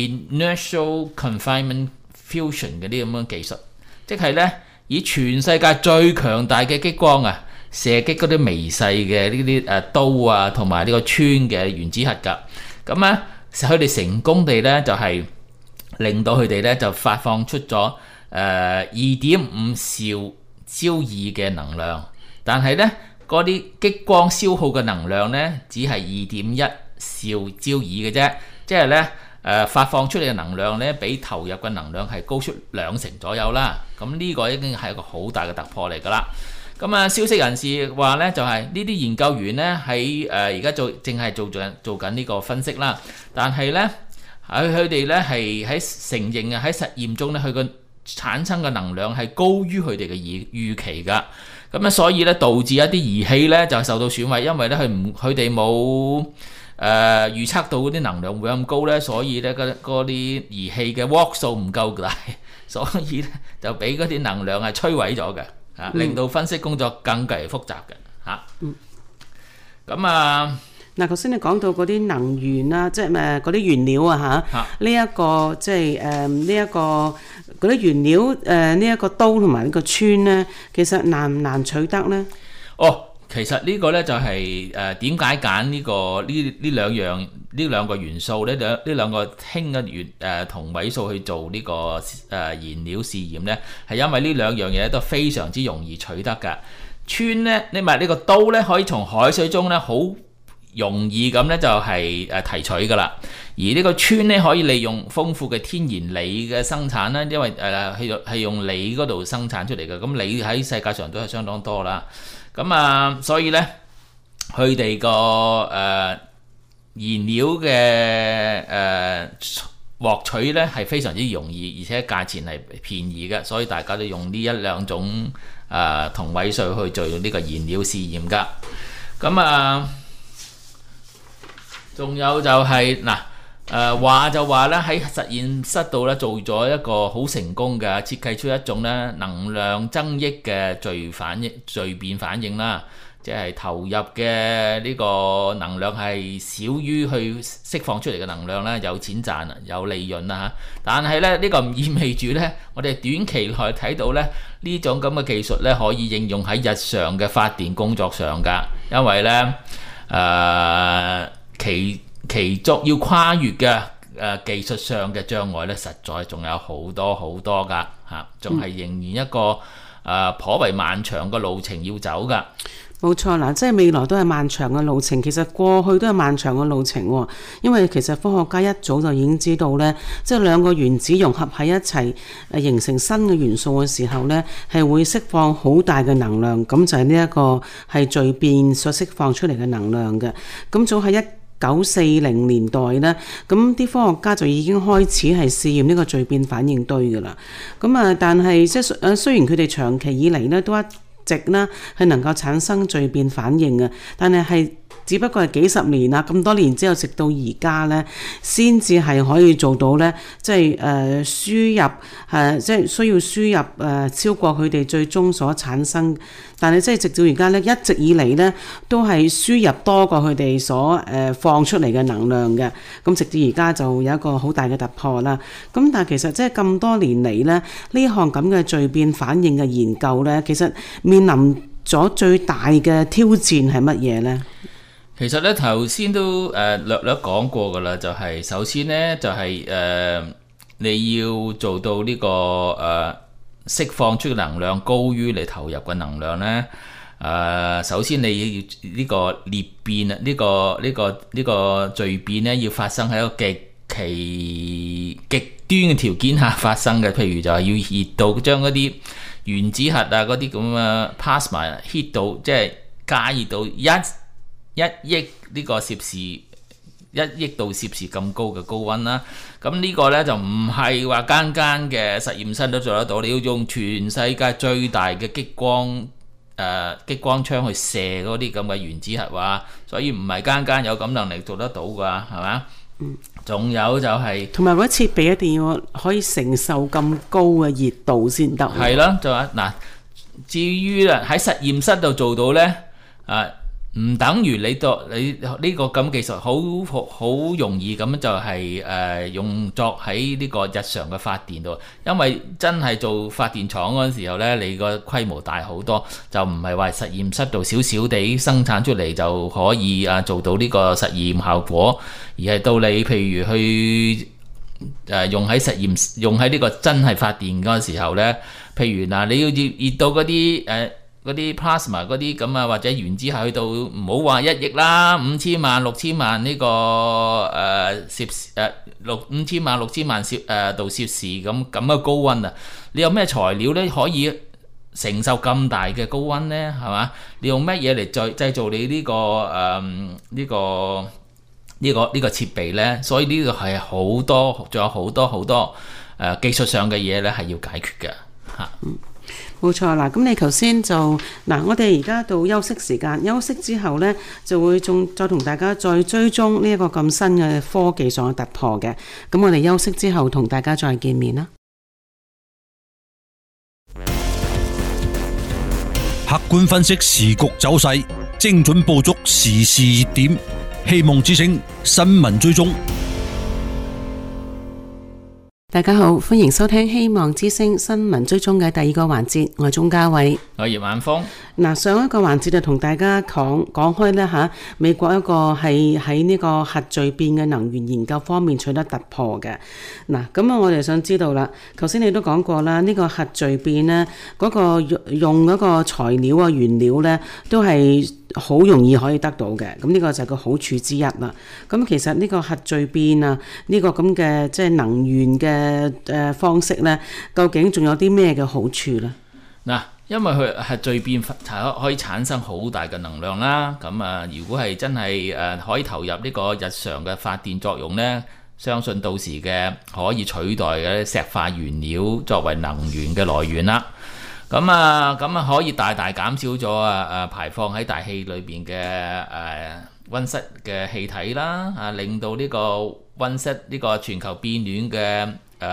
（inertial confinement fusion） 嘅呢咁嘅技術，即係咧以全世界最強大嘅激光射擊嗰啲微細嘅呢啲氘啊同埋呢個氚嘅原子核㗎。咁咧佢哋成功地咧就係令到佢哋咧就發放出咗2.5兆焦耳嘅能量，但係咧嗰啲激光消耗嘅能量咧，只係2.1兆焦耳嘅啫，即係咧發放出嚟嘅能量咧，比投入嘅能量係高出2成左右啦。咁呢個已經係一個好大嘅突破嚟㗎啦。咁消息人士話咧，就係呢啲研究員咧喺而家正係做緊呢個分析啦。但係咧佢哋咧係喺承認喺實驗中咧，佢個產生嘅能量係高於佢哋嘅預期㗎。咁咧，所以咧導致一啲儀器咧就受到損毀，因為咧佢哋冇預測到嗰啲能量會咁高咧，所以咧嗰啲儀器嘅瓦數唔夠大，所以咧就俾嗰啲能量係摧毀咗嘅，令到分析工作更加複雜嘅嚇。咁嗱，頭先你講到嗰啲能源啦，即係嗰啲原料啊嚇，呢一個即係呢一個嗰啲原料呢一個刀同埋呢個穿咧，其實難唔難取得咧？ 其實呢個咧就係點解揀呢兩個元素咧，呢兩個氫嘅同位素去做呢個燃料試驗咧，係因為呢兩樣嘢都非常之容易取得㗎。氚咧，你咪呢個刀咧，可以從海水中咧好容易咁咧就係提取㗎啦。而呢個氚咧可以利用豐富嘅天然鋰嘅生產啦，因為係用鋰嗰度生產出嚟嘅。咁鋰喺世界上都係相當多啦。咁所以咧佢哋個燃料嘅獲取咧係非常之容易，而且價錢係便宜嘅，所以大家都用呢一兩種同位素去做呢個燃料試驗㗎。咁仲有就係話就話咧喺實驗室度咧做咗一個好成功嘅設計出一種咧能量增益嘅聚變反應啦，即係投入嘅呢個能量係少於去釋放出嚟嘅能量咧，有錢賺有利潤啦嚇。但係咧呢個唔意味住咧我哋短期內睇到咧呢種咁嘅技術咧可以應用喺日常嘅發電工作上㗎，因為咧其中要跨越嘅技術上嘅障礙咧，實在仲有好多好多㗎嚇，仲係仍然一個頗為漫長嘅路程要走㗎。 冇錯啦，即係未來都係漫長嘅路程，其實過去都係漫長嘅路程喎。因為其實科學家一早就已經知道呢，即係兩個原子融合喺一齊形成新嘅元素嘅時候呢，係會釋放好大嘅能量，咁就係呢一個係聚變所釋放出嚟嘅能量嘅。咁早喺1940年代呢，咁啲科學家就已經開始係試驗呢個聚變反應堆㗎啦。但係即係雖然佢哋長期以嚟呢都一直呢係能夠產生聚變反應嘅，但係只不過係幾十年啦，咁多年之後，直到而家呢，先至係可以做到呢，即係輸入即係需要輸入超過佢哋最終所產生，但係即係直到而家呢，一直以嚟呢，都係輸入多過佢哋所放出嚟嘅能量嘅，咁直至而家就有一個好大嘅突破啦。咁但係其實即係咁多年嚟呢，呢項咁嘅聚變反應嘅研究呢，其實面臨咗最大嘅挑戰係乜嘢呢？ 其實咧頭先都略略講過㗎啦，就係首先呢，就係你要做到呢個釋放出嘅能量高於你投入嘅能量呢。首先你要呢個裂變啊，呢個聚變呢，要發生喺一個極端嘅條件下發生嘅，譬如就係要熱到將嗰啲原子核嗰啲咁嘅 plasma heat 到，即係加熱到一億呢個攝氏1億度攝氏咁高嘅高溫啦。咁呢個呢，就唔係話間嘅實驗室都做得到，你要用全世界最大嘅激光槍去射嗰啲咁嘅原子核話，所以唔係間有咁能力做得到㗎，係嘛？仲有就係同埋嗰啲設備一定要可以承受咁高嘅熱度先得。 係啦，就話嗱，至於喺實驗室度做到呢。唔等於你呢個咁技術好容易咁就係用作喺呢個日常嘅發電度，因為真係做發電廠嗰陣時候呢，你個規模大好多，就唔係話實驗室度少少地生產出嚟就可以做到呢個實驗效果，而係到你譬如去用喺呢個真係發電嗰陣時候呢，譬如你要熱到嗰啲 plasma 嗰啲咁或者原子核去到唔好話1億啦，5000萬、6000萬呢個5000萬、6000萬度攝氏咁嘅高溫啊！你有咩材料咧可以承受咁大嘅高溫咧？係嘛？你用乜嘢嚟製造你呢個設備咧？所以呢個係好多，仲有好多技術上嘅嘢呢係要解決嘅嚇。 冇錯啦，咁你頭先就我哋而家到休息時間，休息之後呢，就會再同大家再追蹤呢一個咁新嘅科技上嘅突破嘅。咁我哋休息之後同大家再見面啦。 客觀分析時局走勢，精準捕捉時事熱點，希望之聲新聞追蹤。 大家好，歡迎收聽希望之聲新聞追蹤嘅第二個環節，我係鍾嘉偉， 我係葉晚風。 上一個環節就同大家講開呢吓，美國一個係喺呢個核聚變嘅能源研究方面取得突破嘅。咁我哋想知道啦，頭先你都講過啦，呢個核聚變呢，嗰個用嗰個材料啊原料呢，都係好容易可以得到嘅，咁呢個就係個好處之一啦。咁其實呢個核聚變啊，呢個咁嘅即係能源嘅方式呢，究竟仲有啲咩嘅好處呢？ 因為佢核聚變可以產生好大嘅能量啦。咁啊，如果係真係可以投入呢個日常嘅發電作用呢，相信到時嘅可以取代嘅石化原料作為能源嘅來源啦。咁啊可以大大減少咗排放喺大氣裏邊嘅溫室嘅氣體啦，令到呢個溫室呢個全球變暖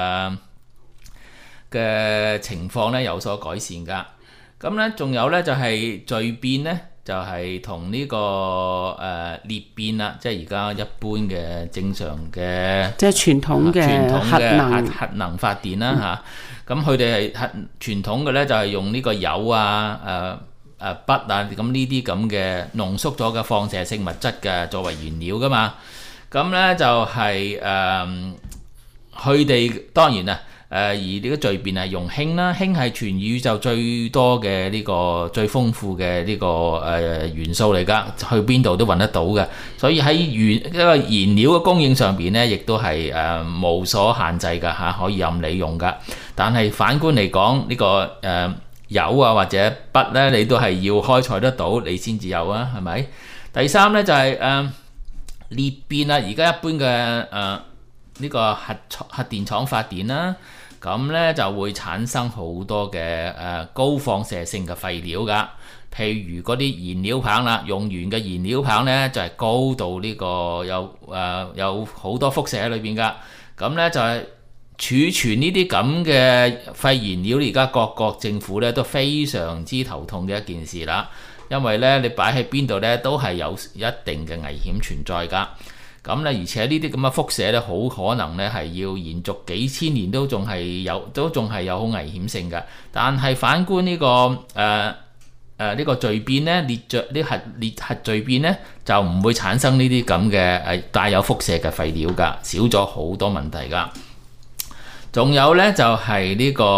嘅情況咧有所改善噶。咁咧仲有咧就係聚變咧，就係同呢個裂變啦，即係而家一般嘅正常嘅即係傳統嘅核能發電啦嚇。咁佢哋係傳統嘅咧，就係用呢個鈾啊、筆啊咁呢啲咁嘅濃縮咗嘅放射性物質嘅作為原料噶嘛。咁咧就係佢哋當然而呢個聚變係用氫啦，氫係全宇宙最多嘅呢個最豐富嘅呢個元素嚟噶，去邊度都揾得到嘅。所以喺一個燃料嘅供應上邊咧，亦都係無所限制噶嚇，可以任你用噶。但係反觀嚟講，呢個鈾啊或者筆咧，你都係要開採得到，你先至有啊，係咪？第三咧就係裂變啦，而家一般嘅呢個核電廠發電啦，咁咧就會產生好多嘅高放射性嘅廢料噶，譬如嗰啲燃料棒啦，用完嘅燃料棒咧就係高度呢個有好多輻射喺裏邊噶，咁咧就係儲存呢啲咁嘅廢燃料，而家各國政府咧都非常之頭痛嘅一件事啦，因為咧你擺喺邊度咧都係有一定嘅危險存在噶。咁咧，而且呢啲咁嘅輻射咧，好可能咧係要延續幾千年都仲係有好危險性嘅。但係反觀呢個呢個聚變咧，核聚變咧就唔會產生呢啲咁嘅帶有輻射嘅廢料㗎，少咗好多問題㗎。仲有咧就係呢個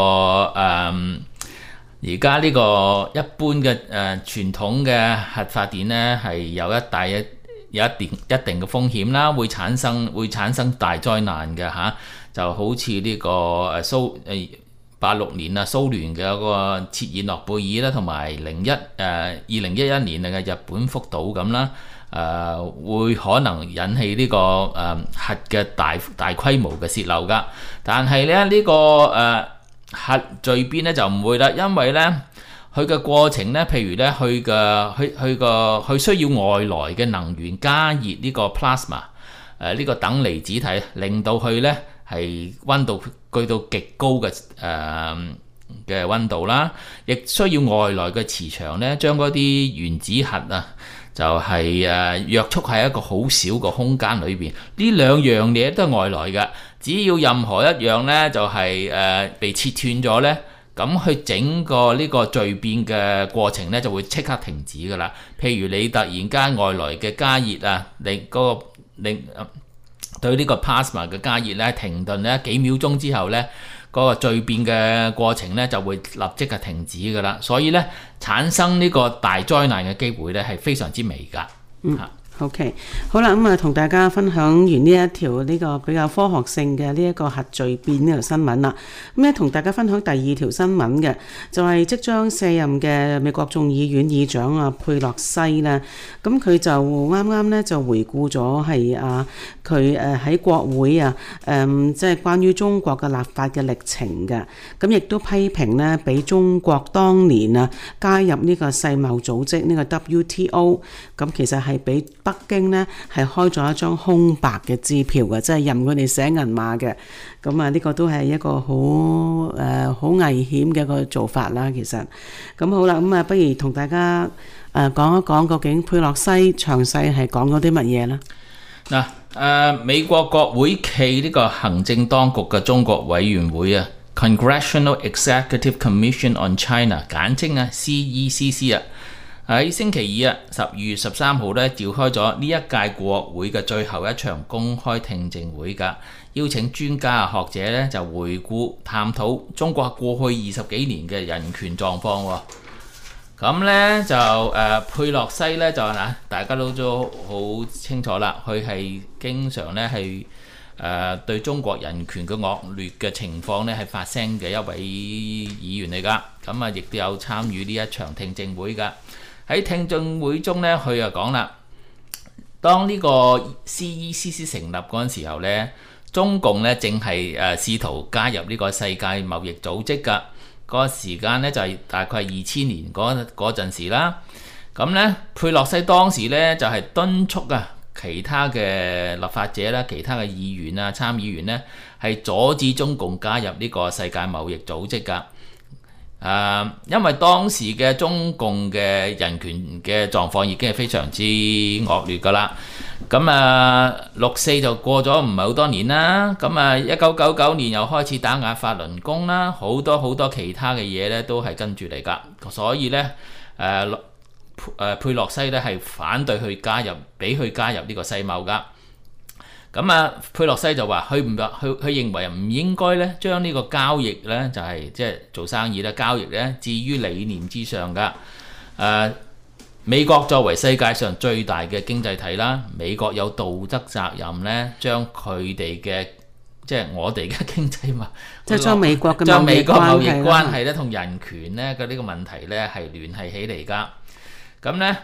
而家呢個一般嘅傳統嘅核發電咧係有一定嘅風險啦，會產生大災難嘅嚇，就好似呢個86年啊蘇聯嘅嗰個切爾諾貝爾啦，同埋2011年嘅日本福島咁啦，會可能引起呢個核嘅大規模嘅洩漏噶。但係咧呢個核聚變咧就唔會啦，因為咧佢嘅過程咧，譬如咧，佢需要外來嘅能源加熱呢個 plasma， 呢個等離子體，令到佢咧係溫度去到極高嘅溫度啦，亦需要外來嘅磁場咧，將嗰啲原子核啊，就係約束喺一個好小嘅空間裏邊。呢兩樣嘢都係外來嘅，只要任何一樣咧，就係被切斷咗咧。咁佢整個呢個聚變嘅過程咧就會即刻停止㗎啦。譬如你突然間外來嘅加熱啊，對呢個 plasma 嘅加熱咧停頓咧幾秒鐘之後咧，嗰個聚變嘅過程咧就會立即係停止㗎啦。所以咧產生呢個大災難嘅機會咧係非常之微㗎。 OK， 好啦，咁同大家分享完呢一條呢個比較科學性嘅呢一個核聚變呢條新聞啦。咁咧同大家分享第二條新聞嘅，就係即將卸任嘅美國眾議院議長啊佩洛西咧。咁佢就啱啱咧就回顧咗係佢喺國會即係關於中國嘅立法嘅歷程嘅。咁亦都批評咧，俾中國當年加入呢個世貿組織呢個 WTO， 咁其實係俾北京呢係開咗一張空白嘅支票嘅，即係任佢哋寫銀碼嘅。咁呢個都係一個好危險嘅一個做法啦。其實咁好啦，咁不如同大家講一講究竟佩洛西詳細係講咗啲乜嘢呢？ 嗱，美國國會暨呢個行政當局嘅中國委員會Congressional Executive Commission on China， 簡稱CECC 喺星期二12月13號咧召開咗呢一屆國會嘅最後一場公開聽證會㗎，邀請專家學者咧就回顧探討中國過去20幾年嘅人權狀況。咁咧就佩洛西咧就大家都好清楚啦，佢係經常咧係對中國人權嘅惡劣嘅情況咧係發聲嘅一位議員嚟㗎。咁亦都有參與呢一場聽證會㗎。喺聽證會中咧，佢就講啦，當呢個 CECC 成立嗰陣時候咧，中共咧正係試圖加入呢個世界貿易組織㗎。個時間咧就係大概係2000年嗰陣時啦。咁咧佩洛西當時咧就係敦促其他嘅立法者啦、其他嘅議員參議員咧係阻止中共加入呢個世界貿易組織㗎。因為當時嘅中共嘅人權嘅狀況已經係非常之惡劣㗎啦。咁64就過咗唔係好多年啦。咁1999年又開始打壓法輪功啦，好多其他嘅嘢咧都係跟住嚟㗎。所以咧佩洛西咧係反對俾佢加入呢個世貿㗎。咁佩洛西就話佢認為唔應該咧將呢個交易咧就係即係做生意咧交易咧置於理念之上㗎。美國作為世界上最大嘅經濟體啦，美國有道德責任咧將佢哋嘅即係我哋嘅經濟嘛， 即係將美國嘅貿易關係咧同人權咧嘅呢個問題咧係聯繫起嚟㗎。咁咧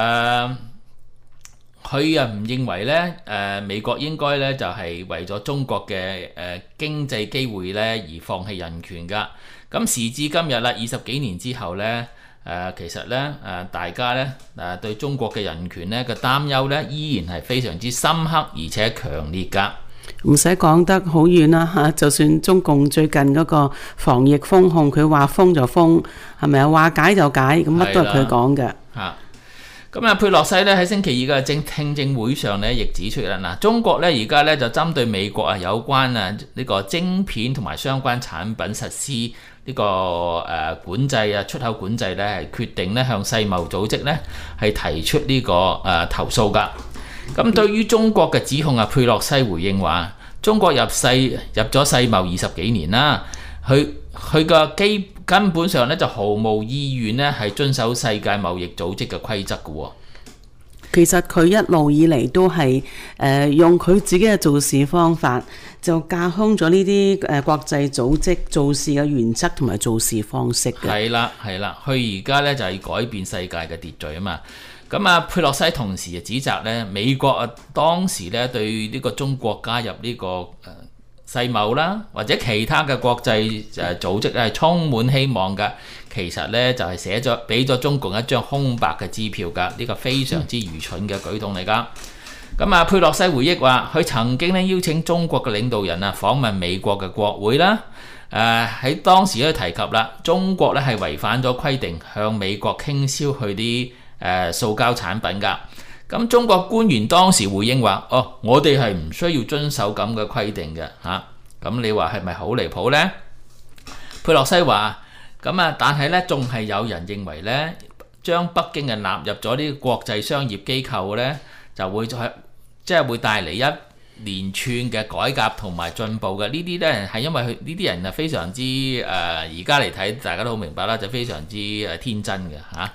佢唔認為咧美國應該咧就係為咗中國嘅經濟機會咧而放棄人權㗎。咁時至今日啦，20幾年之後咧其實咧大家咧對中國嘅人權咧嘅擔憂咧依然係非常之深刻而且強烈㗎。 唔使講得好遠啦，就算中共最近嗰個防疫封控，佢話封就封，係咪話解就解，咁乜都係佢講嘅。 咁佩洛西咧喺星期二嘅聽證會上咧，亦指出啦，中國咧而家咧就針對美國有關呢個晶片同埋相關產品實施呢個管制出口管制咧，係決定咧向世貿組織咧係提出呢個投訴㗎。咁對於中國嘅指控佩洛西回應話：中國入咗世貿20幾年啦，佢個根本上咧就毫無意願咧係遵守世界貿易組織嘅規則嘅。 其實佢一路以嚟都係用佢自己嘅做事方法，就架空咗呢啲國際組織做事嘅原則同埋做事方式嘅。係啦，佢而家咧就係改變世界嘅秩序啊嘛。咁佩洛西同時指責咧美國當時咧對呢個中國加入呢個世貿啦，或者其他嘅國際組織咧係充滿希望㗎。其實咧就係俾咗中共一張空白嘅支票㗎，呢個非常之愚蠢嘅舉動嚟㗎。咁佩洛西回憶話，佢曾經咧邀請中國嘅領導人訪問美國嘅國會啦。喺當時咧提及啦，中國咧係違反咗規定向美國傾銷佢啲塑膠產品㗎。咁中國官員當時回應話：我哋係唔需要遵守咁嘅規定嘅嚇。咁你話係咪好離譜呢？佩洛西話：但係咧仲係有人認為咧，將北京納入咗呢個國際商業機構咧，就會會帶嚟一連串嘅改革同埋進步嘅。呢啲咧係因為呢啲人非常之而家嚟睇，大家都好明白啦，就非常之天真嘅嚇。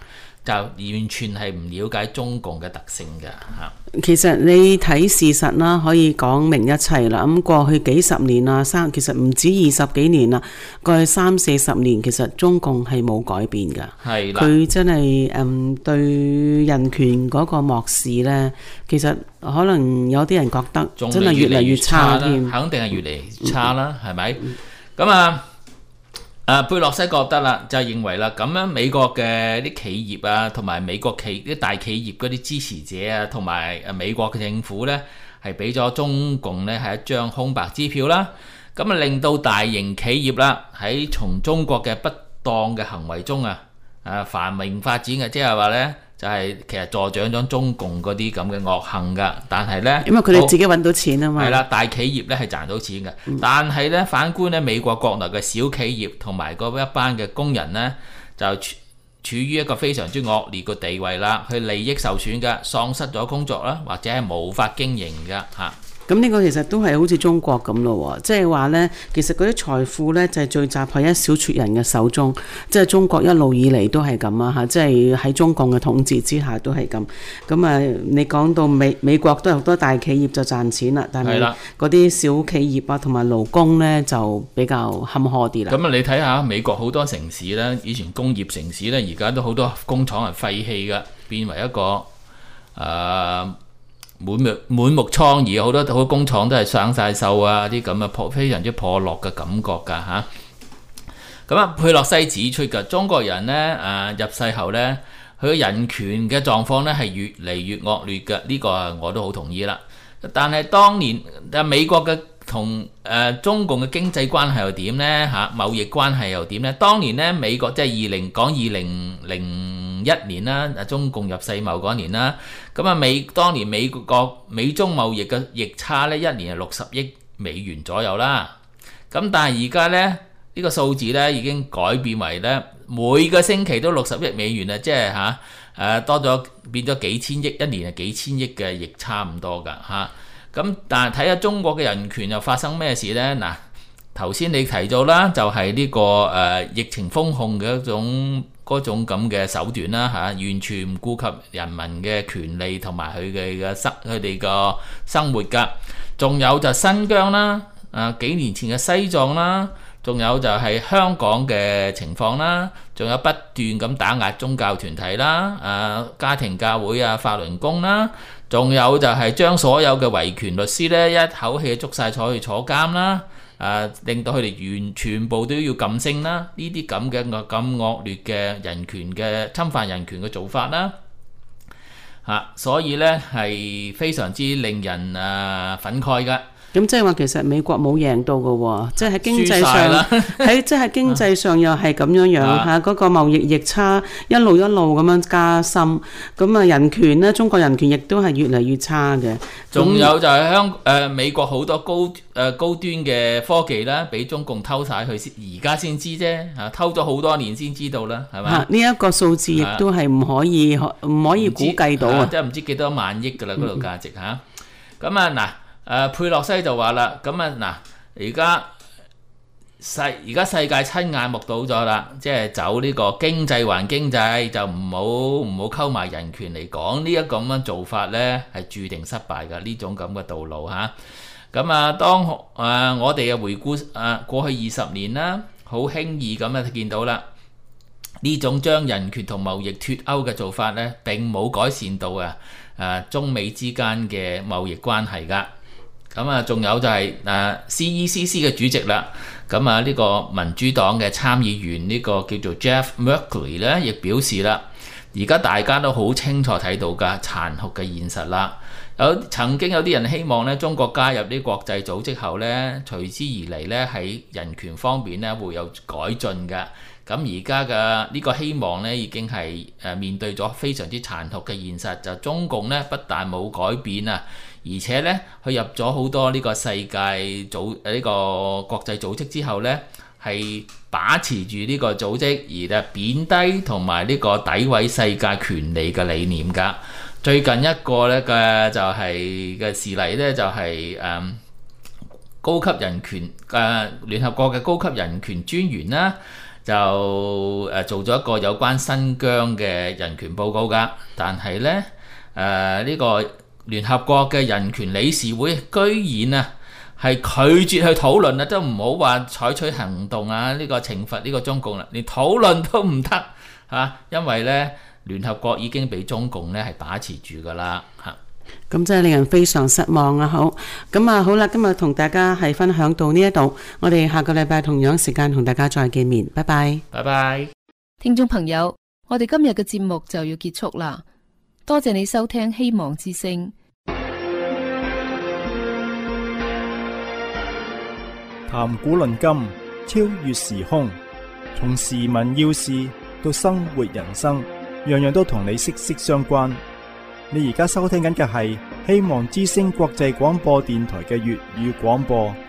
就完全係唔了解中共嘅特性嘅嚇。 其實你睇事實啦，可以講明一切啦。咁過去幾十年啊，其實唔止20幾年啦，過去30-40年，其實中共係冇改變㗎。 係啦， 佢真係對人權嗰個漠視呢，其實可能有啲人覺得真係越嚟越差添， 肯定係越嚟越差啦，係咪？咁佩洛西覺得啦，就認為啦，咁樣美國嘅啲企業啊，同埋美國啲大企業嗰啲支持者啊，同埋美國嘅政府呢，係俾咗中共呢係一張空白支票啦。咁令到大型企業啦喺從中國嘅不當嘅行為中繁榮發展嘅，即係話呢，就係其實助長咗中共嗰啲咁嘅惡行噶。但係呢， 因為佢哋自己揾到錢啊嘛。 係啦，大企業呢係賺到錢嘅，但係呢，反觀呢美國國內嘅小企業同埋嗰一班嘅工人呢，就處於一個非常之惡劣嘅地位啦，佢利益受損嘅，喪失咗工作啦，或者係無法經營嘅嚇。 咁呢個其實都係好似中國咁咯，即係話呢，其實嗰啲財富呢，就係聚集喺一小撮人嘅手中，即係中國一路以嚟都係咁啊嚇，即係喺中共嘅統治之下都係咁。咁你講到美國都有好多大企業就賺錢啦，但係嗰啲小企業啊同埋勞工呢，就比較坎坷啲啦。 咁你睇下美國好多城市呢，以前工業城市呢，而家都好多工廠係廢棄嘅，變為一個滿目瘡痍，好多工廠都係生晒鏽啊！啲咁嘅非常之破落嘅感覺㗎嚇。咁佩洛西指出㗎，中國人呢入世後呢，佢嘅人權嘅狀況呢係越嚟越惡劣嘅，呢個我都好同意啦。但係當年美國嘅同中共嘅經濟關係又點呢？嚇，貿易關係又點呢？當年呢，美國即係2001年啦，中共入世貿嗰年啦，咁當年美中貿易嘅逆差呢，一年係60億美元左右啦。咁但係而家呢，呢個數字呢已經改變為呢，每個星期都60億美元啊，即係多咗變咗幾千億，一年係幾千億嘅逆差咁多㗎嚇。咁但係睇下中國嘅人權又發生咩事呢？嗱，頭先你提到啦，就係呢個疫情封控嘅嗰種咁嘅手段啦嚇，完全唔顧及人民嘅權利同埋佢哋個生活㗎。仲有就新疆啦，幾年前嘅西藏啦，仲有就係香港嘅情況啦，仲有不斷咁打壓宗教團體啦，家庭教會啊、法輪功啦，仲有就係將所有嘅維權律師呢一口氣捉晒坐監啦。令到佢哋全部都要噤聲啦！呢啲咁惡劣嘅人權嘅侵犯人權嘅做法啦，所以呢係非常之令人憤慨㗎。咁即係話其實美國冇贏到嘅喎，即係喺經濟上即係經濟上又係咁樣嚇，嗰個貿易逆差一路咁樣加深，咁人權呢，中國人權亦都係越嚟越差嘅。 仲有就係美國好多高端嘅科技啦，俾中共偷晒去，而家先知啫，偷咗好多年先知道啦，係嘛？ 呢一個數字亦都係唔可以估計到啊！ 即係唔知幾多萬億㗎啦，嗰度價值嚇。咁嗱。佩洛西就話啦，咁而家世界親眼目睹咗啦，即係走呢個經濟還經濟，就唔好溝埋人權嚟講，呢一個咁樣做法呢係注定失敗㗎，呢種咁嘅道路嚇。當我哋回顧過去20年啦，好輕易咁見到啦，呢種將人權同貿易脫鈎嘅做法呢，並冇改善到中美之間嘅貿易關係㗎。仲有就係CECC 嘅主席啦，呢個民主黨嘅參議員呢個叫做 Jeff Merkley 咧，亦表示啦，而家大家都好清楚睇到㗎殘酷嘅現實啦。曾經有啲人希望咧，中國加入啲國際組織後咧，隨之而嚟咧喺人權方面咧會有改進㗎。咁而家嘅呢個希望咧，已經係面對咗非常之殘酷嘅現實，就中共咧不但冇改變啊，而且咧佢入咗好多呢個世界呢個國際組織之後咧，係把持住呢個組織而貶低同埋呢個詆毀世界權利嘅理念㗎。最近一個咧嘅就係嘅事例咧，就係高級人權聯合國嘅高級人權專員啦， 就做咗一個有關新疆嘅人權報告㗎，但係呢，呢個聯合國嘅人權理事會居然係拒絕去討論啊，都唔好話採取行動啊，呢個懲罰呢個中共啦，連討論都唔得嚇，因為呢聯合國已經被中共呢係把持住㗎啦嚇。 咁真係令人非常失望啊！好，咁啊好啦，今日同大家係分享到呢一度，我哋下個禮拜同樣時間同大家再見面，拜拜， 拜拜。 聽眾朋友，我哋今日嘅節目就要結束啦，多謝你收聽希望之聲。 談古論今，超越時空，從時聞要事到生活人生，樣樣都同你息息相關。你而家收聽緊嘅係希望之聲國際廣播電台嘅粵語廣播。